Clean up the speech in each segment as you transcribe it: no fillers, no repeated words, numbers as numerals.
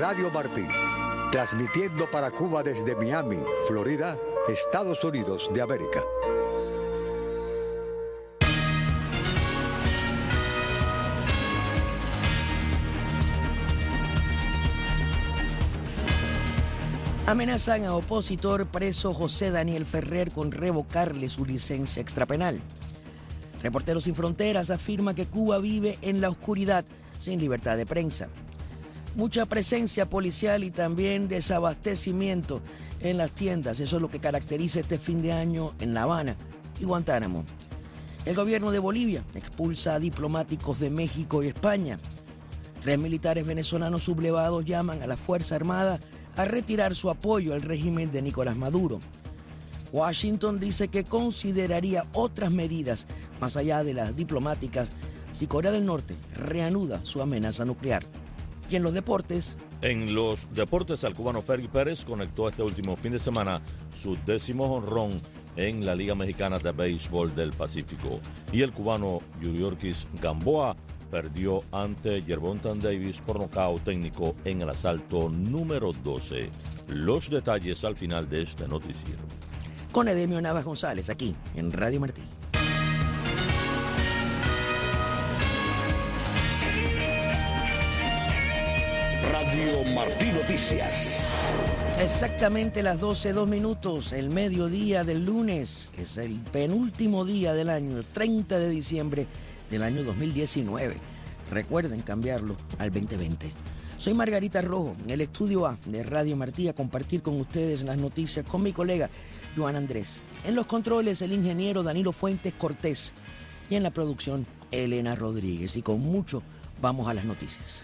Radio Martí, transmitiendo para Cuba desde Miami, Florida, Estados Unidos de América. Amenazan a opositor preso José Daniel Ferrer con revocarle su licencia extrapenal. Reporteros Sin Fronteras afirma que Cuba vive en la oscuridad, sin libertad de prensa. Mucha presencia policial y también desabastecimiento en las tiendas. Eso es lo que caracteriza este fin de año en La Habana y Guantánamo. El gobierno de Bolivia expulsa a diplomáticos de México y España. 3 militares venezolanos sublevados llaman a la Fuerza Armada a retirar su apoyo al régimen de Nicolás Maduro. Washington dice que consideraría otras medidas más allá de las diplomáticas si Corea del Norte reanuda su amenaza nuclear. Y en los deportes... En los deportes, el cubano Fergie Pérez conectó este último fin de semana su 10º jonrón en la Liga Mexicana de Béisbol del Pacífico. Y el cubano Yuriorkis Gamboa perdió ante Gervonta Davis por nocaut técnico en el asalto número 12. Los detalles al final de este noticiero. Con Edemio Navas González, aquí en Radio Martí. Radio Martí Noticias. Exactamente las 12:02, el mediodía del lunes. Es el penúltimo día del año, el 30 de diciembre del año 2019. Recuerden cambiarlo al 2020. Soy Margarita Rojo, en el estudio A de Radio Martí, a compartir con ustedes las noticias con mi colega Joan Andrés. En los controles, el ingeniero Danilo Fuentes Cortés. Y en la producción, Elena Rodríguez. Y con mucho, vamos a las noticias.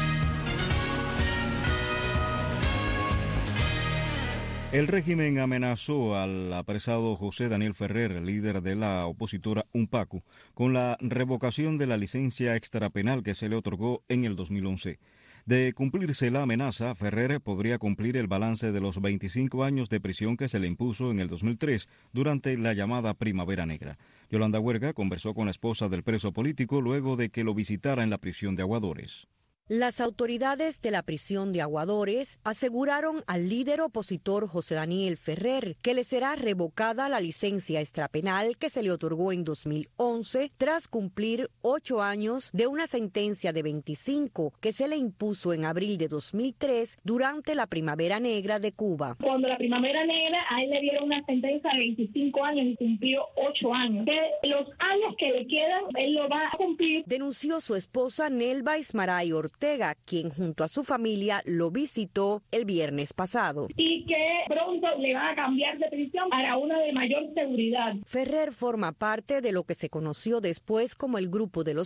El régimen amenazó al apresado José Daniel Ferrer, líder de la opositora UNPACU, con la revocación de la licencia extrapenal que se le otorgó en el 2011. De cumplirse la amenaza, Ferrer podría cumplir el balance de los 25 años de prisión que se le impuso en el 2003 durante la llamada Primavera Negra. Yolanda Huerga conversó con la esposa del preso político luego de que lo visitara en la prisión de Aguadores. Las autoridades de la prisión de Aguadores aseguraron al líder opositor José Daniel Ferrer que le será revocada la licencia extrapenal que se le otorgó en 2011 tras cumplir 8 años de una sentencia de 25 que se le impuso en abril de 2003 durante la Primavera Negra de Cuba. Cuando la Primavera Negra, a él le dieron una sentencia de 25 años y cumplió 8 años. De los años que le quedan, él lo va a cumplir. Denunció su esposa Nelva Ismaray Ortega, quien junto a su familia lo visitó el viernes pasado. Y que pronto le van a cambiar de prisión para una de mayor seguridad. Ferrer forma parte de lo que se conoció después como el Grupo de los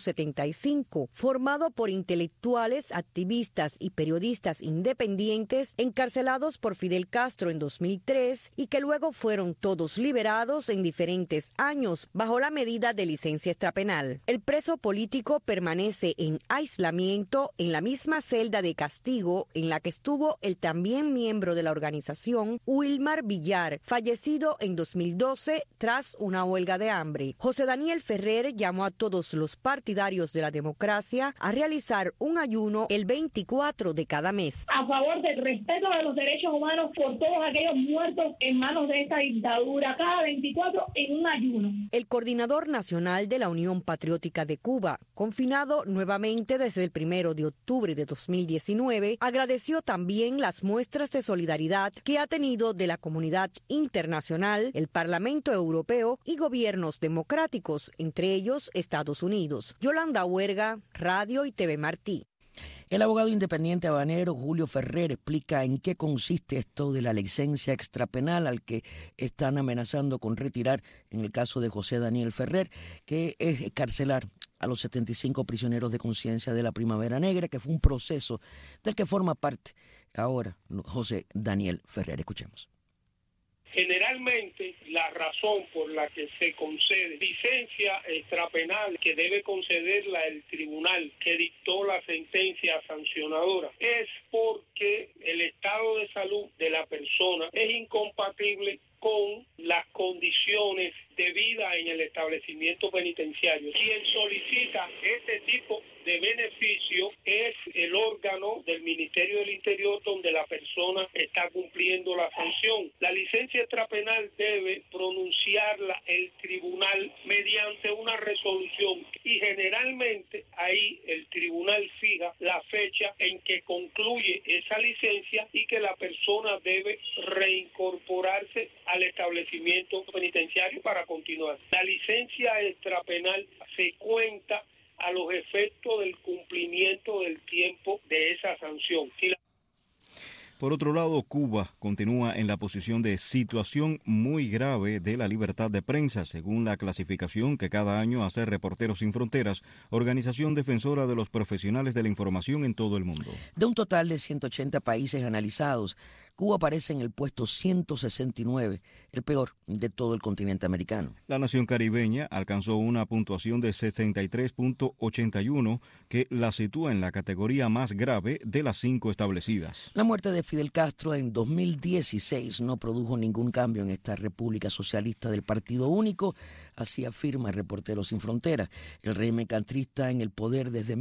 75, formado por intelectuales, activistas y periodistas independientes encarcelados por Fidel Castro en 2003 y que luego fueron todos liberados en diferentes años bajo la medida de licencia extrapenal. El preso político permanece en aislamiento en la misma celda de castigo en la que estuvo el también miembro de la organización, Wilmar Villar, fallecido en 2012 tras una huelga de hambre. José Daniel Ferrer llamó a todos los partidarios de la democracia a realizar un ayuno el 24 de cada mes. A favor del respeto de los derechos humanos por todos aquellos muertos en manos de esta dictadura, cada 24 en un ayuno. El coordinador nacional de la Unión Patriótica de Cuba, confinado nuevamente desde el 1 de octubre de 2019, agradeció también las muestras de solidaridad que ha tenido de la comunidad internacional, el Parlamento Europeo y gobiernos democráticos, entre ellos Estados Unidos. Yolanda Huerga, Radio y TV Martí. El abogado independiente habanero Julio Ferrer explica en qué consiste esto de la licencia extrapenal al que están amenazando con retirar en el caso de José Daniel Ferrer, que es excarcelar a los 75 prisioneros de conciencia de la Primavera Negra, que fue un proceso del que forma parte ahora José Daniel Ferrer. Escuchemos. Generalmente, la razón por la que se concede licencia extrapenal que debe concederla el tribunal que dictó la sentencia sancionadora es porque el estado de salud de la persona es incompatible con las condiciones de vida en el establecimiento penitenciario. Quien solicita este tipo de beneficio es el órgano del Ministerio del Interior donde la persona está cumpliendo la sanción. La licencia extrapenal debe pronunciarla el tribunal mediante una resolución y generalmente ahí el tribunal fija la fecha en que concluye esa licencia y que la persona debe reincorporarse al establecimiento penitenciario para continuar. La licencia extrapenal se cuenta a los efectos del cumplimiento del tiempo de esa sanción. Por otro lado, Cuba continúa en la posición de situación muy grave de la libertad de prensa, según la clasificación que cada año hace Reporteros Sin Fronteras, organización defensora de los profesionales de la información en todo el mundo. De un total de 180 países analizados, Cuba aparece en el puesto 169, el peor de todo el continente americano. La nación caribeña alcanzó una puntuación de 63.81 que la sitúa en la categoría más grave de las 5 establecidas. La muerte de Fidel Castro en 2016 no produjo ningún cambio en esta República Socialista del Partido Único, así afirma Reporteros Sin Fronteras. El régimen castrista en el poder desde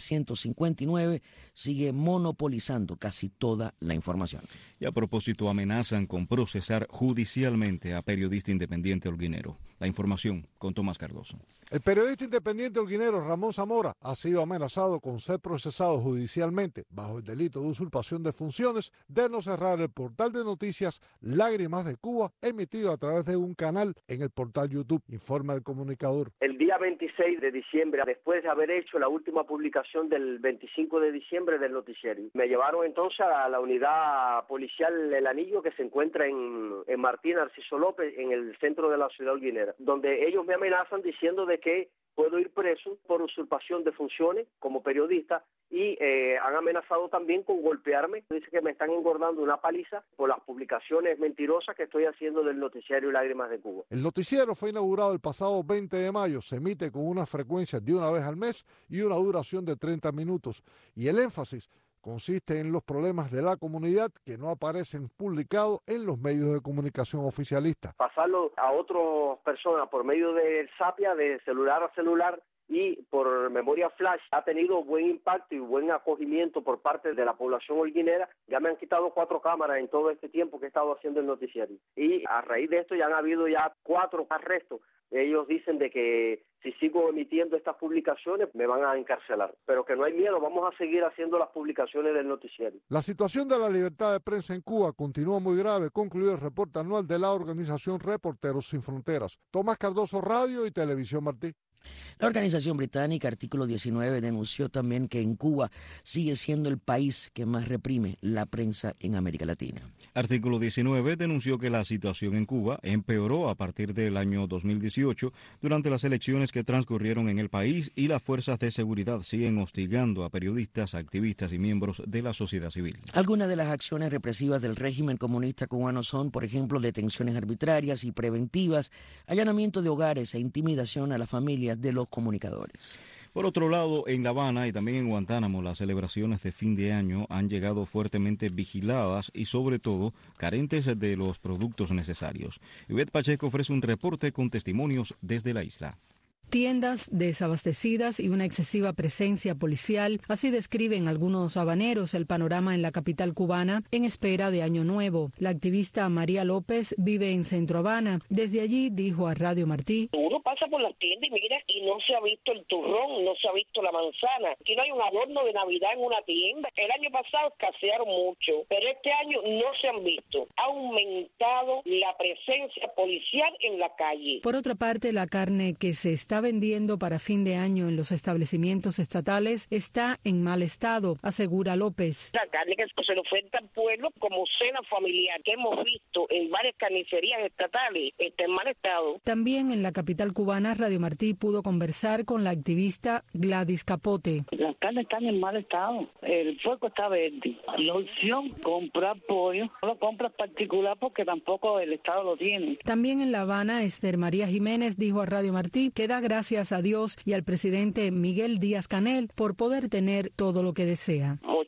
1959 sigue monopolizando casi toda la información. Y a propósito, amenazan con procesar judicialmente a periodista independiente holguinero. La información con Tomás Cardoso. El periodista independiente holguinero Ramón Zamora ha sido amenazado con ser procesado judicialmente bajo el delito de usurpación de funciones de no cerrar el portal de noticias Lágrimas de Cuba, emitido a través de un canal en el portal YouTube, informa el comunicador. El día 26 de diciembre, después de haber hecho la última publicación del 25 de diciembre del noticiero, me llevaron entonces a la unidad policial El Anillo, que se encuentra en Martín Narciso López, en el centro de la ciudad holguinera, donde ellos me amenazan diciendo de que puedo ir preso por usurpación de funciones como periodista y han amenazado también con golpearme. Dice que me están engordando una paliza por las publicaciones mentirosas que estoy haciendo del noticiario Lágrimas de Cuba. El noticiero fue inaugurado el pasado 20 de mayo. Se emite con una frecuencia de una vez al mes y una duración de 30 minutos. Y el énfasis consiste en los problemas de la comunidad que no aparecen publicados en los medios de comunicación oficialistas. Pasarlo a otras personas por medio del Zapia, de celular a celular y por memoria flash, ha tenido buen impacto y buen acogimiento por parte de la población holguinera. Ya me han quitado 4 cámaras en todo este tiempo que he estado haciendo el noticiario. Y a raíz de esto ya han habido 4 arrestos. Ellos dicen de que si sigo emitiendo estas publicaciones me van a encarcelar, pero que no hay miedo, vamos a seguir haciendo las publicaciones del noticiario. La situación de la libertad de prensa en Cuba continúa muy grave, concluyó el reporte anual de la organización Reporteros Sin Fronteras. Tomás Cardoso, Radio y Televisión Martí. La organización británica Artículo 19 denunció también que en Cuba sigue siendo el país que más reprime la prensa en América Latina. Artículo 19 denunció que la situación en Cuba empeoró a partir del año 2018 durante las elecciones que transcurrieron en el país y las fuerzas de seguridad siguen hostigando a periodistas, activistas y miembros de la sociedad civil. Algunas de las acciones represivas del régimen comunista cubano son, por ejemplo, detenciones arbitrarias y preventivas, allanamiento de hogares e intimidación a las familias de los comunicadores. Por otro lado, en La Habana y también en Guantánamo, las celebraciones de fin de año han llegado fuertemente vigiladas y, sobre todo, carentes de los productos necesarios. Ivette Pacheco ofrece un reporte con testimonios desde la isla. Tiendas desabastecidas y una excesiva presencia policial, así describen algunos habaneros el panorama en la capital cubana en espera de Año Nuevo. La activista María López vive en Centro Habana. Desde allí dijo a Radio Martí: uno pasa por las tiendas y mira, y no se ha visto el turrón, no se ha visto la manzana. Aquí no hay un adorno de Navidad en una tienda. El año pasado escasearon mucho, pero este año no se han visto. Ha aumentado la presencia policial en la calle. Por otra parte, la carne que se está vendiendo para fin de año en los establecimientos estatales está en mal estado, asegura López. La carne que se le oferta al pueblo como cena familiar que hemos visto en varias carnicerías estatales está en mal estado. También en la capital cubana, Radio Martí pudo conversar con la activista Gladys Capote. Las carnes están en mal estado, el fuego está verde. La opción, comprar pollo, no lo compras particular porque tampoco el Estado lo tiene. También en La Habana, Esther María Jiménez dijo a Radio Martí que da gracias a Dios y al presidente Miguel Díaz-Canel por poder tener todo lo que desea.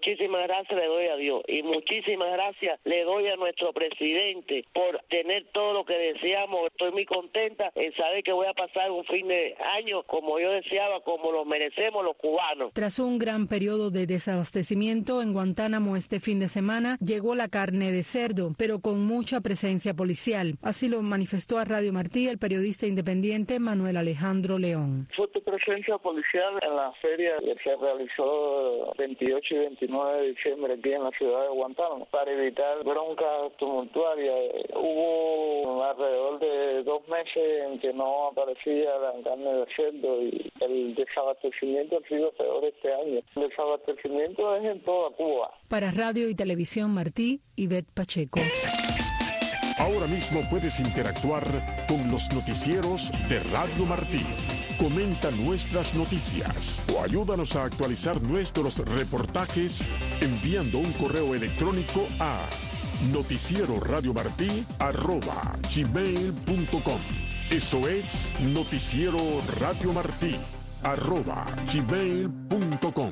muchísimas gracias le doy a Dios y muchísimas gracias le doy a nuestro presidente por tener todo lo que deseamos. Estoy muy contenta en saber que voy a pasar un fin de año como yo deseaba, como lo merecemos los cubanos. Tras un gran periodo de desabastecimiento en Guantánamo este fin de semana, llegó la carne de cerdo, pero con mucha presencia policial. Así lo manifestó a Radio Martí el periodista independiente Manuel Alejandro León. Fuerte presencia policial en la feria que se realizó 28 y 29 de diciembre aquí en la ciudad de Guantánamo para evitar broncas tumultuarias. Hubo alrededor de 2 meses en que no aparecía la carne de cerdo y el desabastecimiento ha sido peor este año. El desabastecimiento es en toda Cuba. Para Radio y Televisión Martí, Ivette Pacheco. Ahora mismo puedes interactuar con los noticieros de Radio Martí. Comenta nuestras noticias o ayúdanos a actualizar nuestros reportajes enviando un correo electrónico a noticieroradiomartí@gmail.com. Eso es noticieroradiomartí@gmail.com.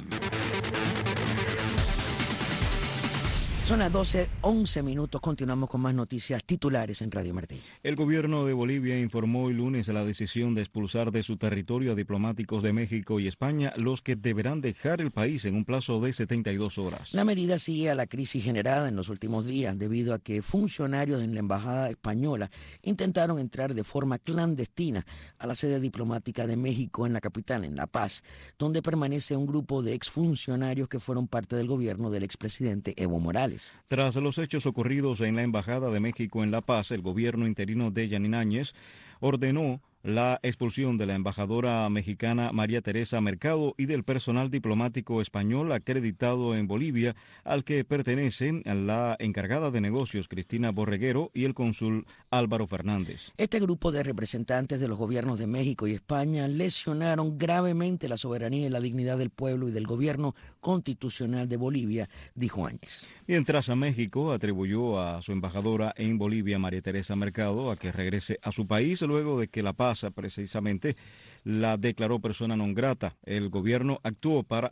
Son las 12:11 minutos. Continuamos con más noticias titulares en Radio Martí. El gobierno de Bolivia informó el lunes la decisión de expulsar de su territorio a diplomáticos de México y España, los que deberán dejar el país en un plazo de 72 horas. La medida sigue a la crisis generada en los últimos días debido a que funcionarios en la embajada española intentaron entrar de forma clandestina a la sede diplomática de México en la capital, en La Paz, donde permanece un grupo de exfuncionarios que fueron parte del gobierno del expresidente Evo Morales. Tras los hechos ocurridos en la Embajada de México en La Paz, el gobierno interino de Yanin Áñez ordenó la expulsión de la embajadora mexicana María Teresa Mercado y del personal diplomático español acreditado en Bolivia, al que pertenecen la encargada de negocios Cristina Borreguero y el cónsul Álvaro Fernández. Este grupo de representantes de los gobiernos de México y España lesionaron gravemente la soberanía y la dignidad del pueblo y del gobierno constitucional de Bolivia, dijo Áñez. Mientras a México atribuyó a su embajadora en Bolivia, María Teresa Mercado, a que regrese a su país luego de que La Paz precisamente la declaró persona non grata. El gobierno actuó para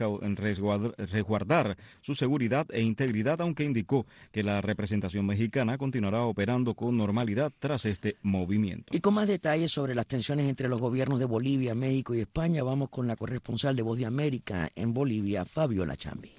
resguardar su seguridad e integridad, aunque indicó que la representación mexicana continuará operando con normalidad tras este movimiento. Y con más detalles sobre las tensiones entre los gobiernos de Bolivia, México y España, vamos con la corresponsal de Voz de América en Bolivia, Fabiola Chambi.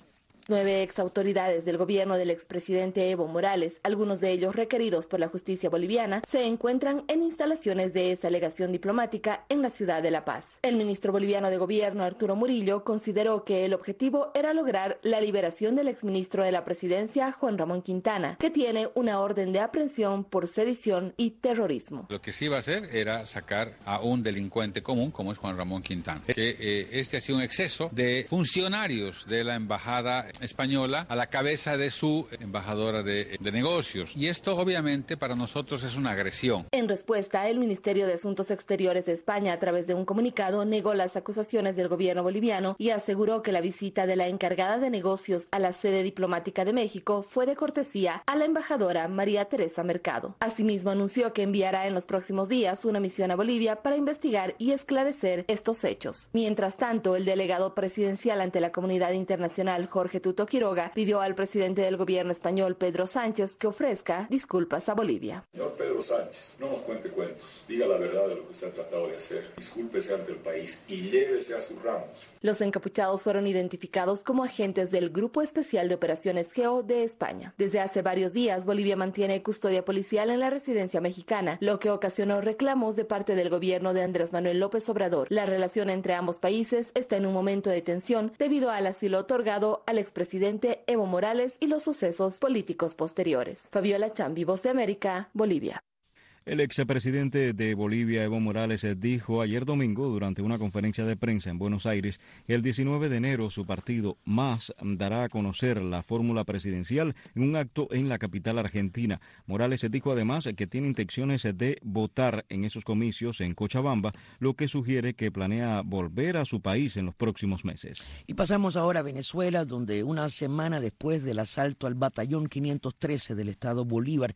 9 exautoridades del gobierno del expresidente Evo Morales, algunos de ellos requeridos por la justicia boliviana, se encuentran en instalaciones de esa legación diplomática en la ciudad de La Paz. El ministro boliviano de gobierno, Arturo Murillo, consideró que el objetivo era lograr la liberación del exministro de la presidencia, Juan Ramón Quintana, que tiene una orden de aprehensión por sedición y terrorismo. Lo que sí iba a hacer era sacar a un delincuente común, como es Juan Ramón Quintana, que este ha sido un exceso de funcionarios de la embajada española a la cabeza de su embajadora de negocios. Y esto obviamente para nosotros es una agresión. En respuesta, el Ministerio de Asuntos Exteriores de España, a través de un comunicado, negó las acusaciones del gobierno boliviano y aseguró que la visita de la encargada de negocios a la sede diplomática de México fue de cortesía a la embajadora María Teresa Mercado. Asimismo, anunció que enviará en los próximos días una misión a Bolivia para investigar y esclarecer estos hechos. Mientras tanto, el delegado presidencial ante la comunidad internacional, Jorge Tuto Quiroga, pidió al presidente del gobierno español, Pedro Sánchez, que ofrezca disculpas a Bolivia. Señor Pedro Sánchez, no nos cuente cuentos, diga la verdad de lo que usted ha tratado de hacer, discúlpese ante el país y llévese a sus ramos. Los encapuchados fueron identificados como agentes del Grupo Especial de Operaciones GEO de España. Desde hace varios días, Bolivia mantiene custodia policial en la residencia mexicana, lo que ocasionó reclamos de parte del gobierno de Andrés Manuel López Obrador. La relación entre ambos países está en un momento de tensión debido al asilo otorgado al expresidente Evo Morales y los sucesos políticos posteriores. Fabiola Chambi, Voz de América, Bolivia. El expresidente de Bolivia, Evo Morales, dijo ayer domingo durante una conferencia de prensa en Buenos Aires que el 19 de enero su partido MAS dará a conocer la fórmula presidencial en un acto en la capital argentina. Morales dijo además que tiene intenciones de votar en esos comicios en Cochabamba, lo que sugiere que planea volver a su país en los próximos meses. Y pasamos ahora a Venezuela, donde una semana después del asalto al batallón 513 del estado Bolívar,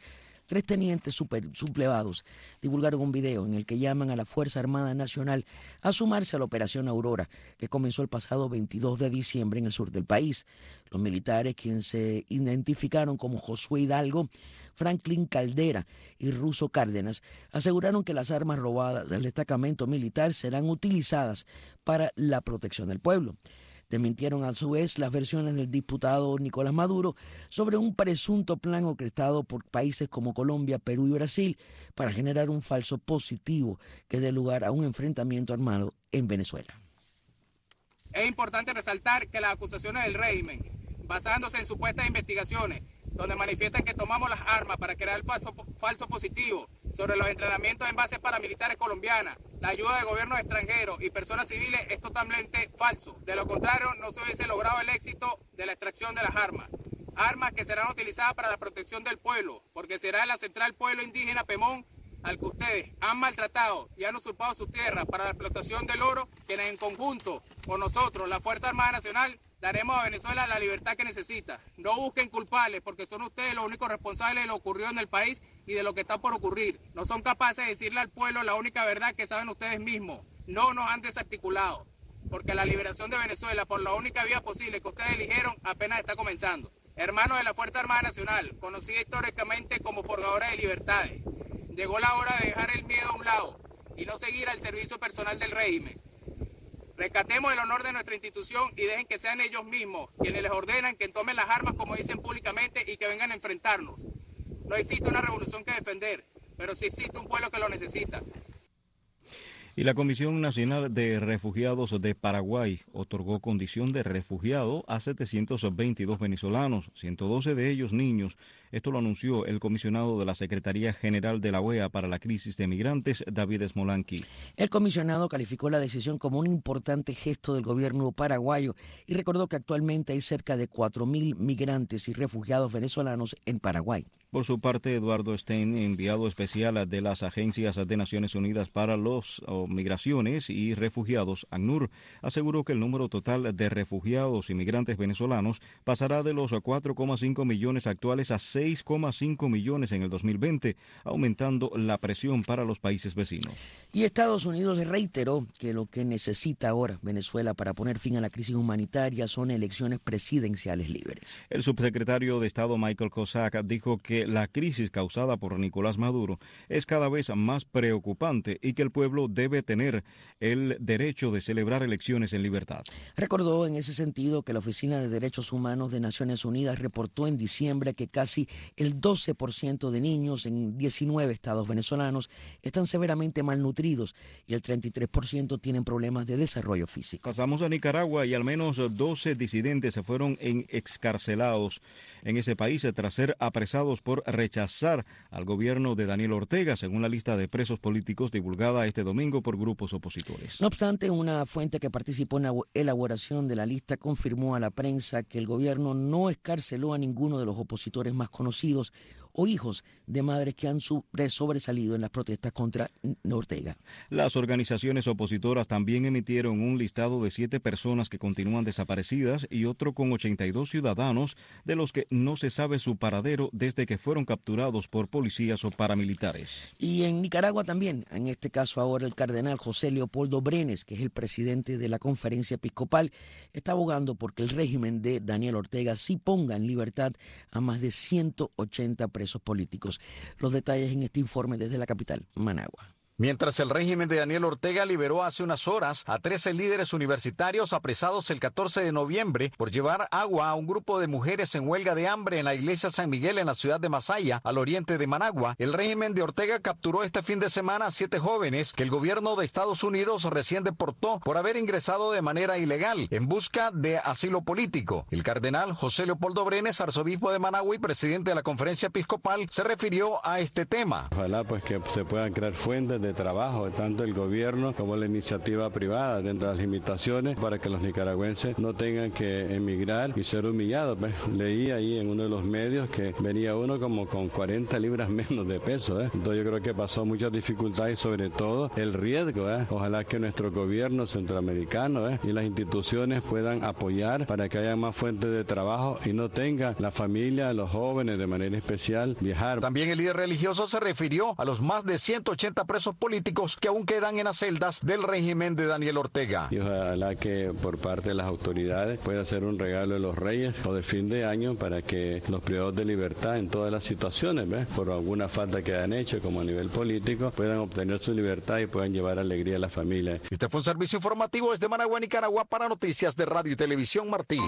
3 tenientes sublevados divulgaron un video en el que llaman a la Fuerza Armada Nacional a sumarse a la Operación Aurora, que comenzó el pasado 22 de diciembre en el sur del país. Los militares, quienes se identificaron como Josué Hidalgo, Franklin Caldera y Russo Cárdenas, aseguraron que las armas robadas del destacamento militar serán utilizadas para la protección del pueblo. Desmintieron a su vez las versiones del diputado Nicolás Maduro sobre un presunto plan orquestado por países como Colombia, Perú y Brasil para generar un falso positivo que dé lugar a un enfrentamiento armado en Venezuela. Es importante resaltar que las acusaciones del régimen, basándose en supuestas investigaciones, donde manifiestan que tomamos las armas para crear falso positivo sobre los entrenamientos en bases paramilitares colombianas, la ayuda de gobiernos extranjeros y personas civiles, es totalmente falso. De lo contrario, no se hubiese logrado el éxito de la extracción de las armas. Armas que serán utilizadas para la protección del pueblo, porque será la central pueblo indígena Pemón, al que ustedes han maltratado y han usurpado su tierra para la explotación del oro, quienes en conjunto con nosotros, la Fuerza Armada Nacional, daremos a Venezuela la libertad que necesita. No busquen culpables, porque son ustedes los únicos responsables de lo ocurrido en el país y de lo que está por ocurrir. No son capaces de decirle al pueblo la única verdad que saben ustedes mismos. No nos han desarticulado, porque la liberación de Venezuela por la única vía posible que ustedes eligieron apenas está comenzando. Hermanos de la Fuerza Armada Nacional, conocida históricamente como forjadora de libertades, llegó la hora de dejar el miedo a un lado y no seguir al servicio personal del régimen. Rescatemos el honor de nuestra institución y dejen que sean ellos mismos quienes les ordenan que tomen las armas como dicen públicamente y que vengan a enfrentarnos. No existe una revolución que defender, pero sí existe un pueblo que lo necesita. Y la Comisión Nacional de Refugiados de Paraguay otorgó condición de refugiado a 722 venezolanos, 112 de ellos niños. Esto lo anunció el comisionado de la Secretaría General de la OEA para la Crisis de Migrantes, David Smolanki. El comisionado calificó la decisión como un importante gesto del gobierno paraguayo y recordó que actualmente hay cerca de 4.000 migrantes y refugiados venezolanos en Paraguay. Por su parte, Eduardo Stein, enviado especial de las Agencias de Naciones Unidas para los Migraciones y Refugiados, ACNUR, aseguró que el número total de refugiados y migrantes venezolanos pasará de los 4,5 millones actuales a 6,5 millones en el 2020, aumentando la presión para los países vecinos. Y Estados Unidos reiteró que lo que necesita ahora Venezuela para poner fin a la crisis humanitaria son elecciones presidenciales libres. El subsecretario de Estado Michael Cossack dijo que la crisis causada por Nicolás Maduro es cada vez más preocupante y que el pueblo debe tener el derecho de celebrar elecciones en libertad. Recordó en ese sentido que la Oficina de Derechos Humanos de Naciones Unidas reportó en diciembre que casi el 12% de niños en 19 estados venezolanos están severamente malnutridos y el 33% tienen problemas de desarrollo físico. Pasamos a Nicaragua y al menos 12 disidentes se fueron excarcelados en ese país tras ser apresados por rechazar al gobierno de Daniel Ortega, según la lista de presos políticos divulgada este domingo por grupos opositores. No obstante, una fuente que participó en la elaboración de la lista confirmó a la prensa que el gobierno no excarceló a ninguno de los opositores más conocidos o hijos de madres que han sobresalido en las protestas contra Ortega. Las organizaciones opositoras también emitieron un listado de 7 personas que continúan desaparecidas y otro con 82 ciudadanos de los que no se sabe su paradero desde que fueron capturados por policías o paramilitares. Y en Nicaragua también, en este caso ahora el cardenal José Leopoldo Brenes, que es el presidente de la Conferencia Episcopal, está abogando porque el régimen de Daniel Ortega sí ponga en libertad a más de 180 presos políticos. Los detalles en este informe desde la capital, Managua. Mientras el régimen de Daniel Ortega liberó hace unas horas a 13 líderes universitarios apresados el 14 de noviembre por llevar agua a un grupo de mujeres en huelga de hambre en la iglesia San Miguel en la ciudad de Masaya, al oriente de Managua, el régimen de Ortega capturó este fin de semana a 7 jóvenes que el gobierno de Estados Unidos recién deportó por haber ingresado de manera ilegal en busca de asilo político. El cardenal José Leopoldo Brenes, arzobispo de Managua y presidente de la Conferencia Episcopal, se refirió a este tema. Ojalá pues que se puedan crear fuentes de de trabajo, tanto el gobierno como la iniciativa privada, dentro de las limitaciones para que los nicaragüenses no tengan que emigrar y ser humillados. Leí ahí en uno de los medios que venía uno como con 40 libras menos de peso. Entonces yo creo que pasó muchas dificultades y sobre todo el riesgo. Ojalá que nuestro gobierno centroamericano y las instituciones puedan apoyar para que haya más fuentes de trabajo y no tenga la familia, los jóvenes de manera especial viajar. También el líder religioso se refirió a los más de 180 presos políticos que aún quedan en las celdas del régimen de Daniel Ortega. Y ojalá que por parte de las autoridades pueda ser un regalo de los reyes o de fin de año para que los privados de libertad en todas las situaciones, por alguna falta que hayan hecho como a nivel político, puedan obtener su libertad y puedan llevar alegría a la familia. Este fue un servicio informativo desde Managua, Nicaragua, para Noticias de Radio y Televisión Martí.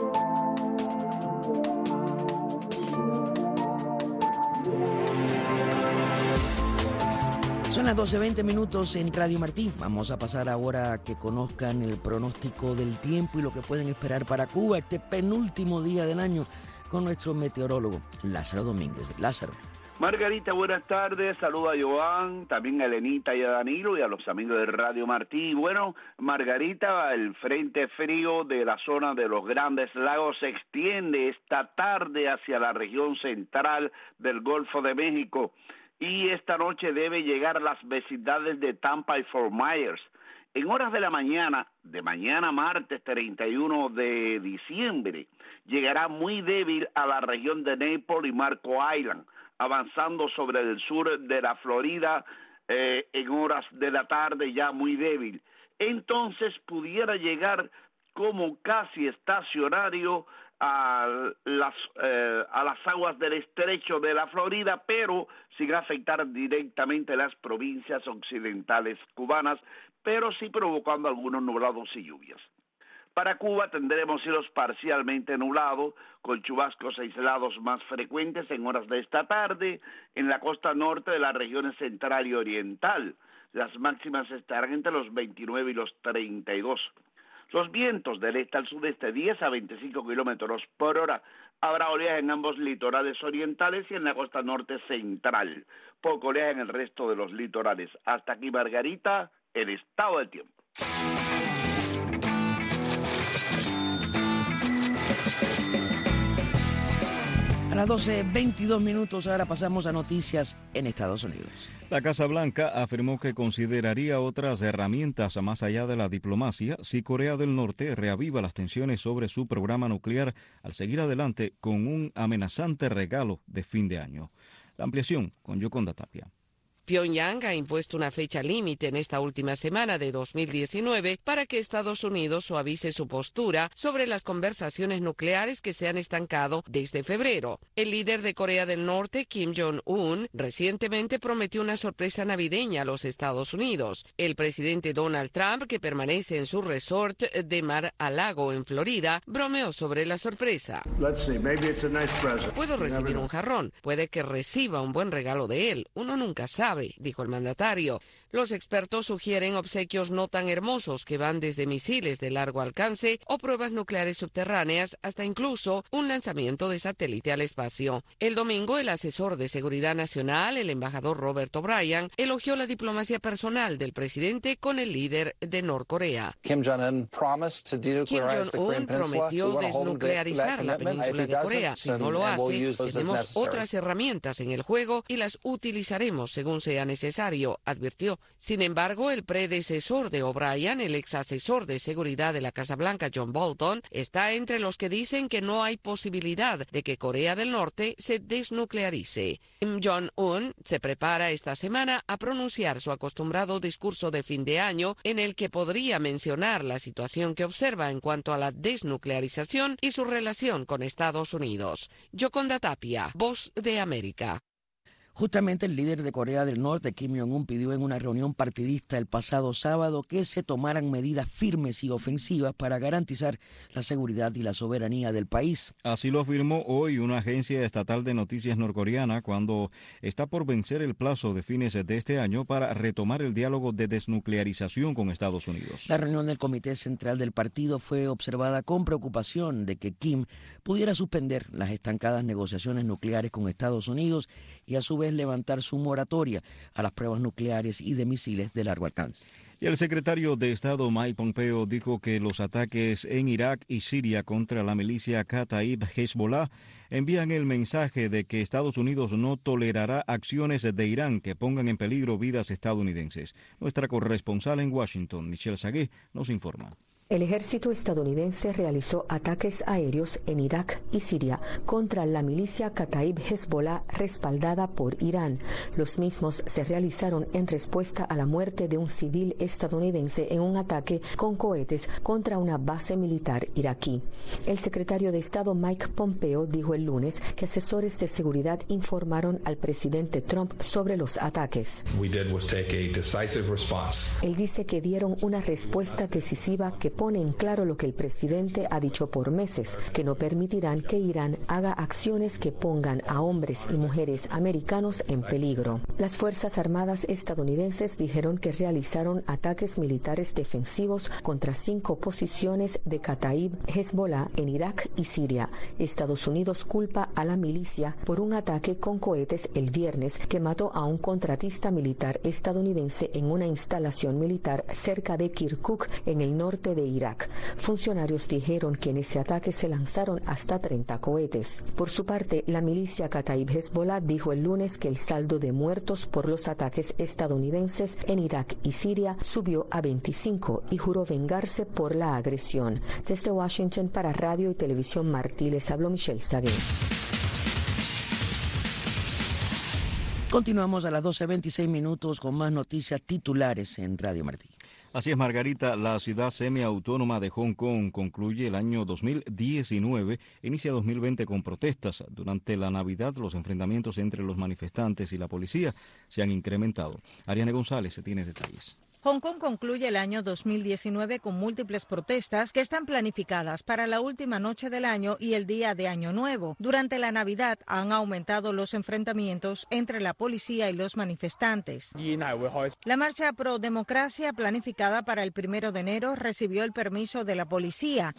Son las 12:20 en Radio Martí. Vamos a pasar ahora a que conozcan el pronóstico del tiempo y lo que pueden esperar para Cuba este penúltimo día del año con nuestro meteorólogo Lázaro Domínguez. Lázaro. Margarita, buenas tardes. Saluda a Joan, también a Elenita y a Danilo y a los amigos de Radio Martí. Bueno, Margarita, el frente frío de la zona de los Grandes Lagos se extiende esta tarde hacia la región central del Golfo de México y esta noche debe llegar a las vecindades de Tampa y Fort Myers. En horas de la mañana martes 31 de diciembre, llegará muy débil a la región de Naples y Marco Island, avanzando sobre el sur de la Florida en horas de la tarde ya muy débil. Entonces pudiera llegar como casi estacionario a las aguas del estrecho de la Florida, pero sin afectar directamente las provincias occidentales cubanas, pero sí provocando algunos nublados y lluvias. Para Cuba tendremos cielos parcialmente nublados, con chubascos aislados más frecuentes en horas de esta tarde en la costa norte de las regiones central y oriental. Las máximas estarán entre los 29 y los 32. Los vientos del este al sudeste 10 a 25 kilómetros por hora. Habrá oleaje en ambos litorales orientales y en la costa norte central. Poco oleaje en el resto de los litorales. Hasta aquí, Margarita, el estado del tiempo. A las 12:22 ahora pasamos a noticias en Estados Unidos. La Casa Blanca afirmó que consideraría otras herramientas más allá de la diplomacia si Corea del Norte reaviva las tensiones sobre su programa nuclear al seguir adelante con un amenazante regalo de fin de año. La ampliación con Yoconda Tapia. Pyongyang ha impuesto una fecha límite en esta última semana de 2019 para que Estados Unidos suavice su postura sobre las conversaciones nucleares que se han estancado desde febrero. El líder de Corea del Norte, Kim Jong-un, recientemente prometió una sorpresa navideña a los Estados Unidos. El presidente Donald Trump, que permanece en su resort de Mar-a-Lago en Florida, bromeó sobre la sorpresa. Puedo recibir un jarrón, puede que reciba un buen regalo de él, uno nunca sabe, dijo el mandatario. Los expertos sugieren obsequios no tan hermosos que van desde misiles de largo alcance o pruebas nucleares subterráneas hasta incluso un lanzamiento de satélite al espacio. El domingo, el asesor de Seguridad Nacional, el embajador Robert O'Brien, elogió la diplomacia personal del presidente con el líder de Norcorea. Kim Jong-un prometió desnuclearizar la península de Corea. Si no lo hace, tenemos otras herramientas en el juego y las utilizaremos según sea necesario, advirtió. Sin embargo, el predecesor de O'Brien, el ex asesor de seguridad de la Casa Blanca, John Bolton, está entre los que dicen que no hay posibilidad de que Corea del Norte se desnuclearice. Kim Jong-un se prepara esta semana a pronunciar su acostumbrado discurso de fin de año en el que podría mencionar la situación que observa en cuanto a la desnuclearización y su relación con Estados Unidos. Yoconda Tapia, Voz de América. Justamente el líder de Corea del Norte, Kim Jong-un, pidió en una reunión partidista el pasado sábado que se tomaran medidas firmes y ofensivas para garantizar la seguridad y la soberanía del país. Así lo afirmó hoy una agencia estatal de noticias norcoreana cuando está por vencer el plazo de fines de este año para retomar el diálogo de desnuclearización con Estados Unidos. La reunión del Comité Central del partido fue observada con preocupación de que Kim pudiera suspender las estancadas negociaciones nucleares con Estados Unidos y a su vez vez levantar su moratoria a las pruebas nucleares y de misiles de largo alcance. Y el secretario de Estado Mike Pompeo dijo que los ataques en Irak y Siria contra la milicia Kataib Hezbollah envían el mensaje de que Estados Unidos no tolerará acciones de Irán que pongan en peligro vidas estadounidenses. Nuestra corresponsal en Washington, Michelle Sagué, nos informa. El ejército estadounidense realizó ataques aéreos en Irak y Siria contra la milicia Kataib Hezbollah respaldada por Irán. Los mismos se realizaron en respuesta a la muerte de un civil estadounidense en un ataque con cohetes contra una base militar iraquí. El secretario de Estado Mike Pompeo dijo el lunes que asesores de seguridad informaron al presidente Trump sobre los ataques. Él dice que dieron una respuesta decisiva que pone en claro lo que el presidente ha dicho por meses, que no permitirán que Irán haga acciones que pongan a hombres y mujeres americanos en peligro. Las Fuerzas Armadas estadounidenses dijeron que realizaron ataques militares defensivos contra 5 posiciones de Kataib Hezbollah en Irak y Siria. Estados Unidos culpa a la milicia por un ataque con cohetes el viernes que mató a un contratista militar estadounidense en una instalación militar cerca de Kirkuk, en el norte de Irak. Funcionarios dijeron que en ese ataque se lanzaron hasta 30 cohetes. Por su parte, la milicia Kataib Hezbollah dijo el lunes que el saldo de muertos por los ataques estadounidenses en Irak y Siria subió a 25 y juró vengarse por la agresión. Desde Washington para Radio y Televisión Martí les habló Michelle Sagué. Continuamos a las 12:26 con más noticias titulares en Radio Martí. Así es, Margarita, la ciudad semiautónoma de Hong Kong concluye el año 2019, inicia 2020 con protestas. Durante la Navidad, los enfrentamientos entre los manifestantes y la policía se han incrementado. Ariane González tiene detalles. Hong Kong concluye el año 2019 con múltiples protestas que están planificadas para la última noche del año y el día de Año Nuevo. Durante la Navidad han aumentado los enfrentamientos entre la policía y los manifestantes. La marcha pro democracia planificada para el 1 de enero recibió el permiso de la policía.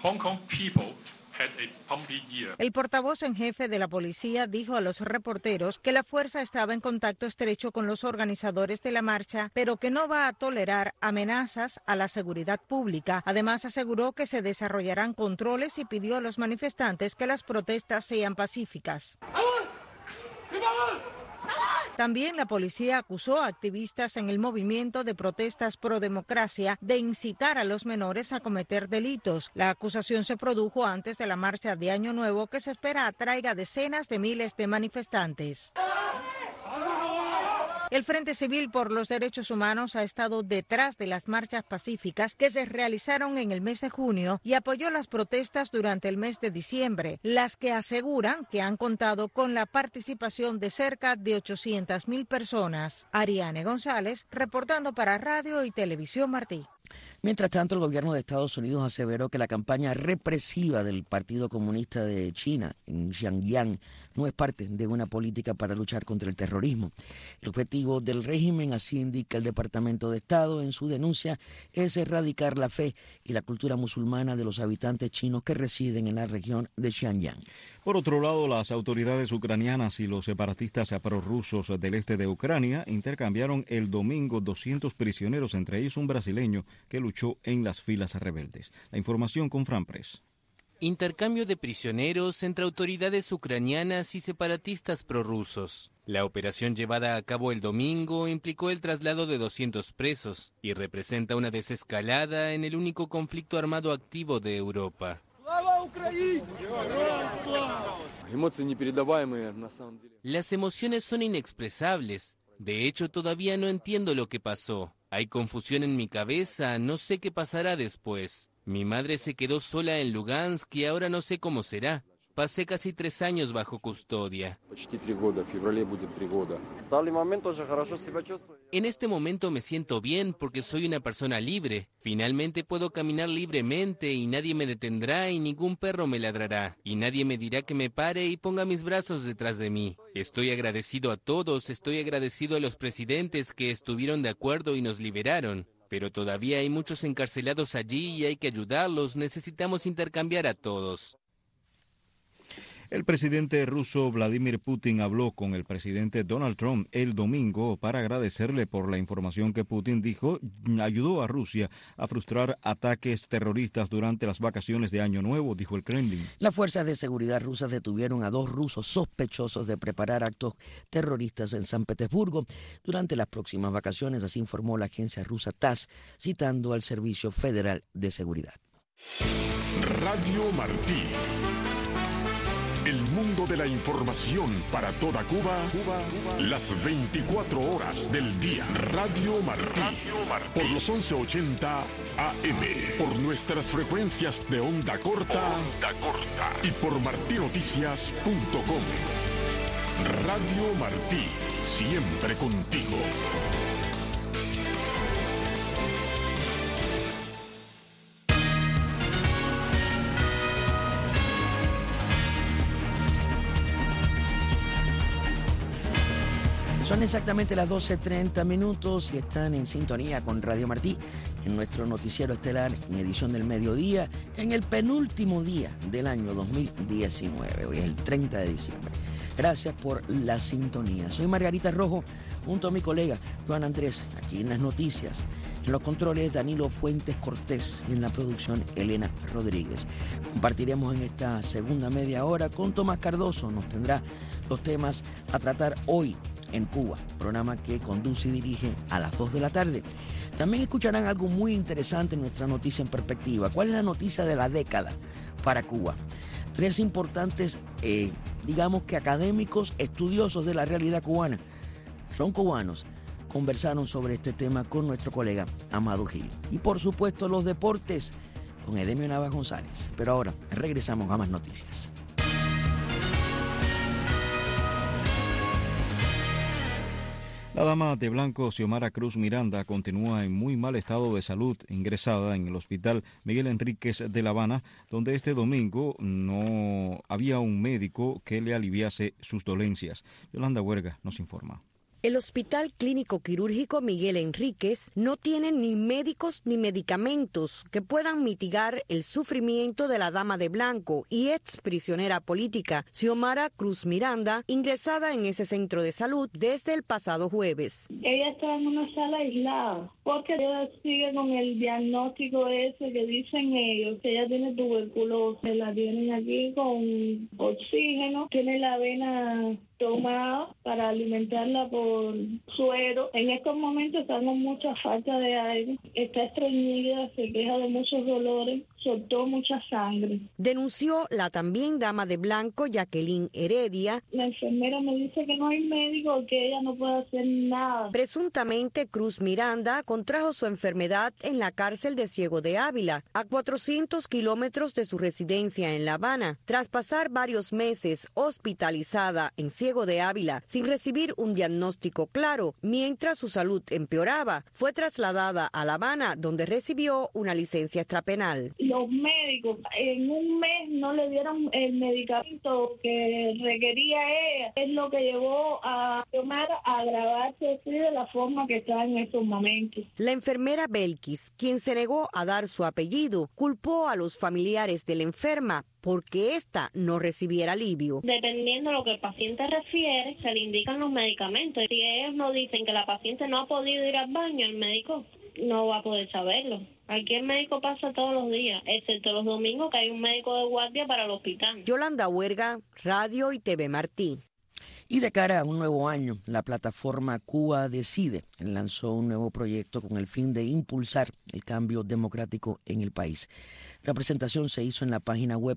El portavoz en jefe de la policía dijo a los reporteros que la fuerza estaba en contacto estrecho con los organizadores de la marcha, pero que no va a tolerar amenazas a la seguridad pública. Además, aseguró que se desarrollarán controles y pidió a los manifestantes que las protestas sean pacíficas. También la policía acusó a activistas en el movimiento de protestas pro democracia de incitar a los menores a cometer delitos. La acusación se produjo antes de la marcha de Año Nuevo que se espera atraiga decenas de miles de manifestantes. El Frente Civil por los Derechos Humanos ha estado detrás de las marchas pacíficas que se realizaron en el mes de junio y apoyó las protestas durante el mes de diciembre, las que aseguran que han contado con la participación de cerca de 800,000 personas. Ariane González, reportando para Radio y Televisión Martí. Mientras tanto, el gobierno de Estados Unidos aseveró que la campaña represiva del Partido Comunista de China en Xinjiang no es parte de una política para luchar contra el terrorismo. El objetivo del régimen, así indica el Departamento de Estado en su denuncia, es erradicar la fe y la cultura musulmana de los habitantes chinos que residen en la región de Xinjiang. Por otro lado, las autoridades ucranianas y los separatistas prorrusos del este de Ucrania intercambiaron el domingo 200 prisioneros, entre ellos un brasileño que luchó en las filas rebeldes. La información con Fran Press. Intercambio de prisioneros entre autoridades ucranianas y separatistas prorrusos. La operación llevada a cabo el domingo implicó el traslado de 200 presos y representa una desescalada en el único conflicto armado activo de Europa. Las emociones son inexpresables. De hecho, todavía no entiendo lo que pasó. Hay confusión en mi cabeza, no sé qué pasará después. Mi madre se quedó sola en Lugansk y ahora no sé cómo será. Pasé casi 3 años bajo custodia. En este momento me siento bien porque soy una persona libre. Finalmente puedo caminar libremente y nadie me detendrá y ningún perro me ladrará. Y nadie me dirá que me pare y ponga mis brazos detrás de mí. Estoy agradecido a todos, estoy agradecido a los presidentes que estuvieron de acuerdo y nos liberaron. Pero todavía hay muchos encarcelados allí y hay que ayudarlos, necesitamos intercambiar a todos. El presidente ruso Vladimir Putin habló con el presidente Donald Trump el domingo para agradecerle por la información que Putin dijo ayudó a Rusia a frustrar ataques terroristas durante las vacaciones de Año Nuevo, dijo el Kremlin. Las fuerzas de seguridad rusas detuvieron a 2 rusos sospechosos de preparar actos terroristas en San Petersburgo durante las próximas vacaciones, así informó la agencia rusa TASS, citando al Servicio Federal de Seguridad. Radio Martí. El mundo de la información para toda Cuba, las 24 horas del día. Radio Martí, por los 1180 AM, por nuestras frecuencias de onda corta y por martinoticias.com. Radio Martí, siempre contigo. Son exactamente las 12:30 y están en sintonía con Radio Martí en nuestro noticiero estelar en edición del mediodía, en el penúltimo día del año 2019. Hoy es el 30 de diciembre. Gracias por la sintonía. Soy Margarita Rojo, junto a mi colega Juan Andrés, aquí en las noticias. En los controles, Danilo Fuentes Cortés, y en la producción, Elena Rodríguez. Compartiremos en esta segunda media hora con Tomás Cardoso. Nos tendrá los temas a tratar hoy en Cuba, programa que conduce y dirige a las 2 de la tarde. También escucharán algo muy interesante en nuestra noticia en perspectiva. ¿Cuál es la noticia de la década para Cuba? 3 importantes, digamos que académicos, estudiosos de la realidad cubana, son cubanos, conversaron sobre este tema con nuestro colega Amado Gil. Y por supuesto los deportes con Edemio Navas González. Pero ahora regresamos a más noticias. La dama de blanco Xiomara Cruz Miranda continúa en muy mal estado de salud, ingresada en el Hospital Miguel Enríquez de La Habana, donde este domingo no había un médico que le aliviase sus dolencias. Yolanda Huerga nos informa. El Hospital Clínico Quirúrgico Miguel Enríquez no tiene ni médicos ni medicamentos que puedan mitigar el sufrimiento de la dama de blanco y ex prisionera política Xiomara Cruz Miranda, ingresada en ese centro de salud desde el pasado jueves. Ella está en una sala aislada porque ella sigue con el diagnóstico ese que dicen ellos, que ella tiene tuberculosis, la tienen aquí con oxígeno, tiene la vena tomada para alimentarla por suero. En estos momentos está con mucha falta de aire, está estreñida, se queja de muchos dolores, soltó mucha sangre. Denunció la también dama de blanco Jacqueline Heredia. La enfermera me dice que no hay médico, que ella no puede hacer nada. Presuntamente Cruz Miranda contrajo su enfermedad en la cárcel de Ciego de Ávila, a 400 kilómetros de su residencia en La Habana, tras pasar varios meses hospitalizada en Ciego de Ávila sin recibir un diagnóstico claro. Mientras su salud empeoraba, fue trasladada a La Habana, donde recibió una licencia extrapenal. Los médicos en un mes no le dieron el medicamento que requería ella. Es lo que llevó a Xiomara a agravarse así de la forma que está en estos momentos. La enfermera Belkis, quien se negó a dar su apellido, culpó a los familiares de la enferma porque ésta no recibiera alivio. Dependiendo de lo que el paciente refiere, se le indican los medicamentos. Si ellos no dicen que la paciente no ha podido ir al baño, el médico no va a poder saberlo. Aquí el médico pasa todos los días, excepto los domingos que hay un médico de guardia para el hospital. Yolanda Huerga, Radio y TV Martí. Y de cara a un nuevo año, la plataforma Cuba Decide lanzó un nuevo proyecto con el fin de impulsar el cambio democrático en el país. La presentación se hizo en la página web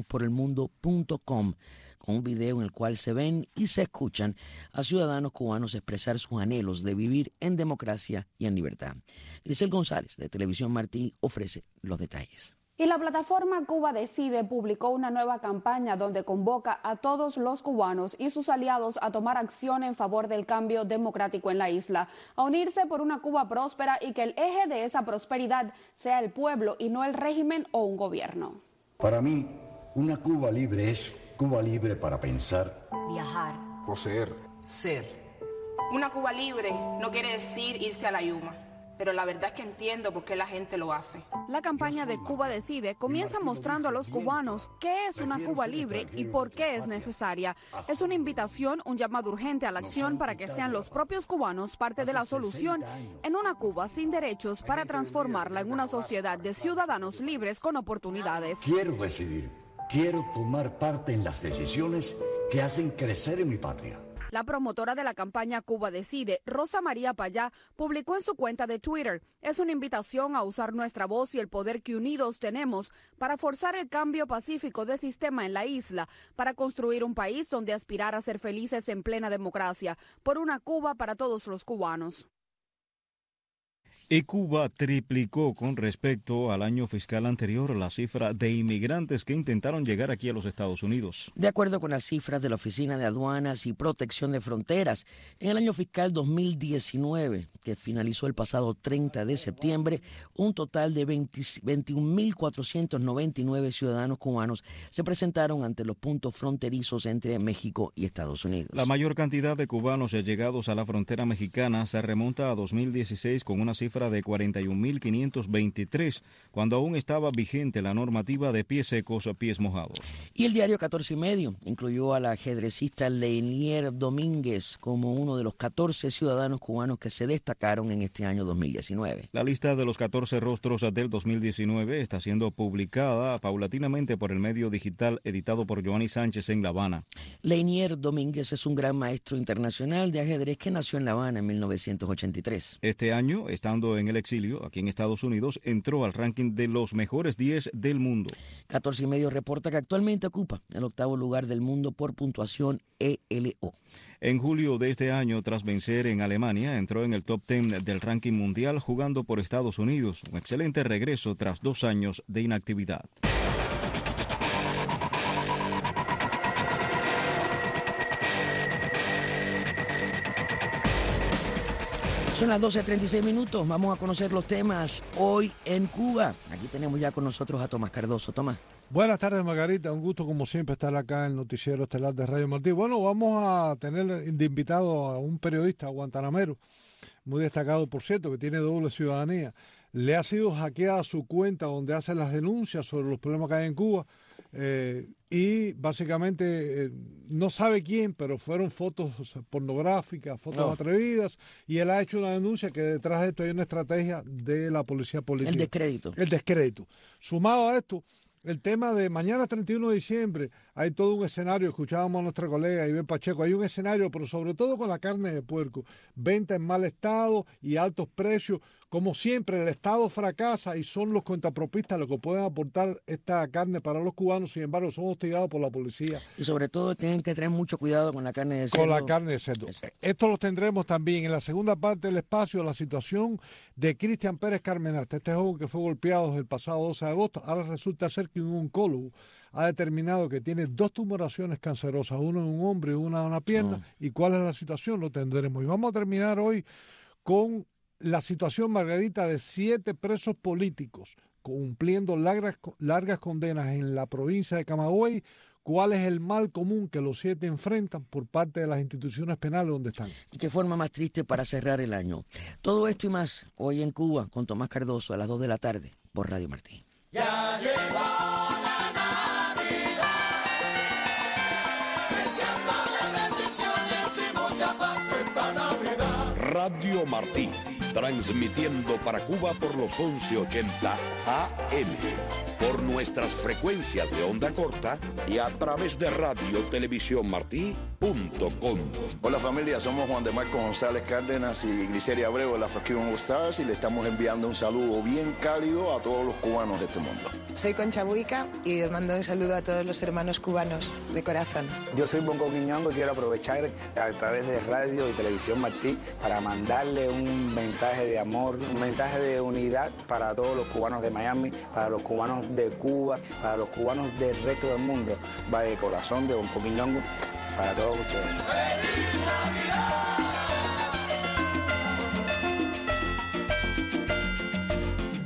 cubanosporelmundo.com, con un video en el cual se ven y se escuchan a ciudadanos cubanos expresar sus anhelos de vivir en democracia y en libertad. Grisel González, de Televisión Martí, ofrece los detalles. Y la plataforma Cuba Decide publicó una nueva campaña donde convoca a todos los cubanos y sus aliados a tomar acción en favor del cambio democrático en la isla, a unirse por una Cuba próspera y que el eje de esa prosperidad sea el pueblo y no el régimen o un gobierno. Para mí, una Cuba libre es Cuba libre para pensar, viajar, poseer, ser. Una Cuba libre no quiere decir irse a la yuma. pero la verdad es que entiendo por qué la gente lo hace. La campaña de Cuba Decide comienza mostrando a los cubanos qué es una Cuba libre y por qué es necesaria. Es una invitación, un llamado urgente a la acción para que sean los propios cubanos parte de la solución en una Cuba sin derechos para transformarla en una sociedad de ciudadanos libres con oportunidades. Quiero decidir, quiero tomar parte en las decisiones que hacen crecer en mi patria. La promotora de la campaña Cuba Decide, Rosa María Payá, publicó en su cuenta de Twitter: es una invitación a usar nuestra voz y el poder que unidos tenemos para forzar el cambio pacífico de sistema en la isla, para construir un país donde aspirar a ser felices en plena democracia, por una Cuba para todos los cubanos. Y Cuba triplicó con respecto al año fiscal anterior la cifra de inmigrantes que intentaron llegar aquí a los Estados Unidos. De acuerdo con las cifras de la Oficina de Aduanas y Protección de Fronteras, en el año fiscal 2019, que finalizó el pasado 30 de septiembre, un total de 21.499 ciudadanos cubanos se presentaron ante los puntos fronterizos entre México y Estados Unidos. La mayor cantidad de cubanos llegados a la frontera mexicana se remonta a 2016 con una cifra de 41.523, cuando aún estaba vigente la normativa de pies secos a pies mojados. Y el diario 14 y medio incluyó a la ajedrecista Leinier Domínguez como uno de los 14 ciudadanos cubanos que se destacaron en este año 2019. La lista de los 14 rostros del 2019 está siendo publicada paulatinamente por el medio digital editado por Joanny Sánchez en La Habana. Leinier Domínguez es un gran maestro internacional de ajedrez que nació en La Habana en 1983. Este año, estando en el exilio aquí en Estados Unidos, entró al ranking de los mejores 10 del mundo. 14 y medio reporta que actualmente ocupa el 8º lugar del mundo por puntuación ELO. En julio de este año, tras vencer en Alemania, entró en el top 10 del ranking mundial jugando por Estados Unidos. Un excelente regreso tras 2 años de inactividad. Son las 12:36. Vamos a conocer los temas hoy en Cuba. Aquí tenemos ya con nosotros a Tomás Cardoso. Tomás. Buenas tardes, Margarita. Un gusto, como siempre, estar acá en el noticiero estelar de Radio Martí. Bueno, vamos a tener de invitado a un periodista guantanamero, muy destacado, por cierto, que tiene doble ciudadanía. Le ha sido hackeada su cuenta donde hace las denuncias sobre los problemas que hay en Cuba. Y básicamente no sabe quién, pero fueron fotos pornográficas, fotos atrevidas, y él ha hecho una denuncia que detrás de esto hay una estrategia de la policía política. El descrédito. El descrédito. Sumado a esto, el tema de mañana 31 de diciembre, hay todo un escenario, escuchábamos a nuestra colega Iván Pacheco, hay un escenario, pero sobre todo con la carne de puerco, venta en mal estado y altos precios. Como siempre, el Estado fracasa y son los cuentapropistas los que pueden aportar esta carne para los cubanos. Sin embargo, son hostigados por la policía. Y sobre todo tienen que tener mucho cuidado con la carne de cerdo. Con la carne de cerdo. Exacto. Esto lo tendremos también en la segunda parte del espacio, la situación de Cristian Pérez Carmenata, este joven que fue golpeado el pasado 12 de agosto. Ahora resulta ser que un oncólogo ha determinado que tiene 2 tumoraciones cancerosas, uno en un hombro y una en una pierna. ¿Y cuál es la situación? Lo tendremos. Y vamos a terminar hoy con la situación, Margarita, de 7 presos políticos cumpliendo largas condenas en la provincia de Camagüey. ¿Cuál es el mal común que los 7 enfrentan por parte de las instituciones penales donde están? Y qué forma más triste para cerrar el año. Todo esto y más hoy en Cuba con Tomás Cardoso a las 2 de la tarde por Radio Martí. Ya llegó la Navidad, deseándole bendiciones y mucha paz esta Navidad. Radio Martí, transmitiendo para Cuba por los 1180 AM, por nuestras frecuencias de onda corta y a través de radiotelevisiónmartí.com. Hola familia, somos Juan de Marco González Cárdenas y Gliceria Abreu de la Frasquillo All Stars y le estamos enviando un saludo bien cálido a todos los cubanos de este mundo. Soy Concha Buica y os mando un saludo a todos los hermanos cubanos de corazón. Yo soy Bongo Quiñongo y quiero aprovechar a través de Radio y Televisión Martí para mandarle un mensaje de amor, un mensaje de unidad para todos los cubanos de Miami, para los cubanos de Cuba, para los cubanos del resto del mundo. Va de corazón de Bongo Quiñongo para todos ustedes. ¡Feliz Navidad!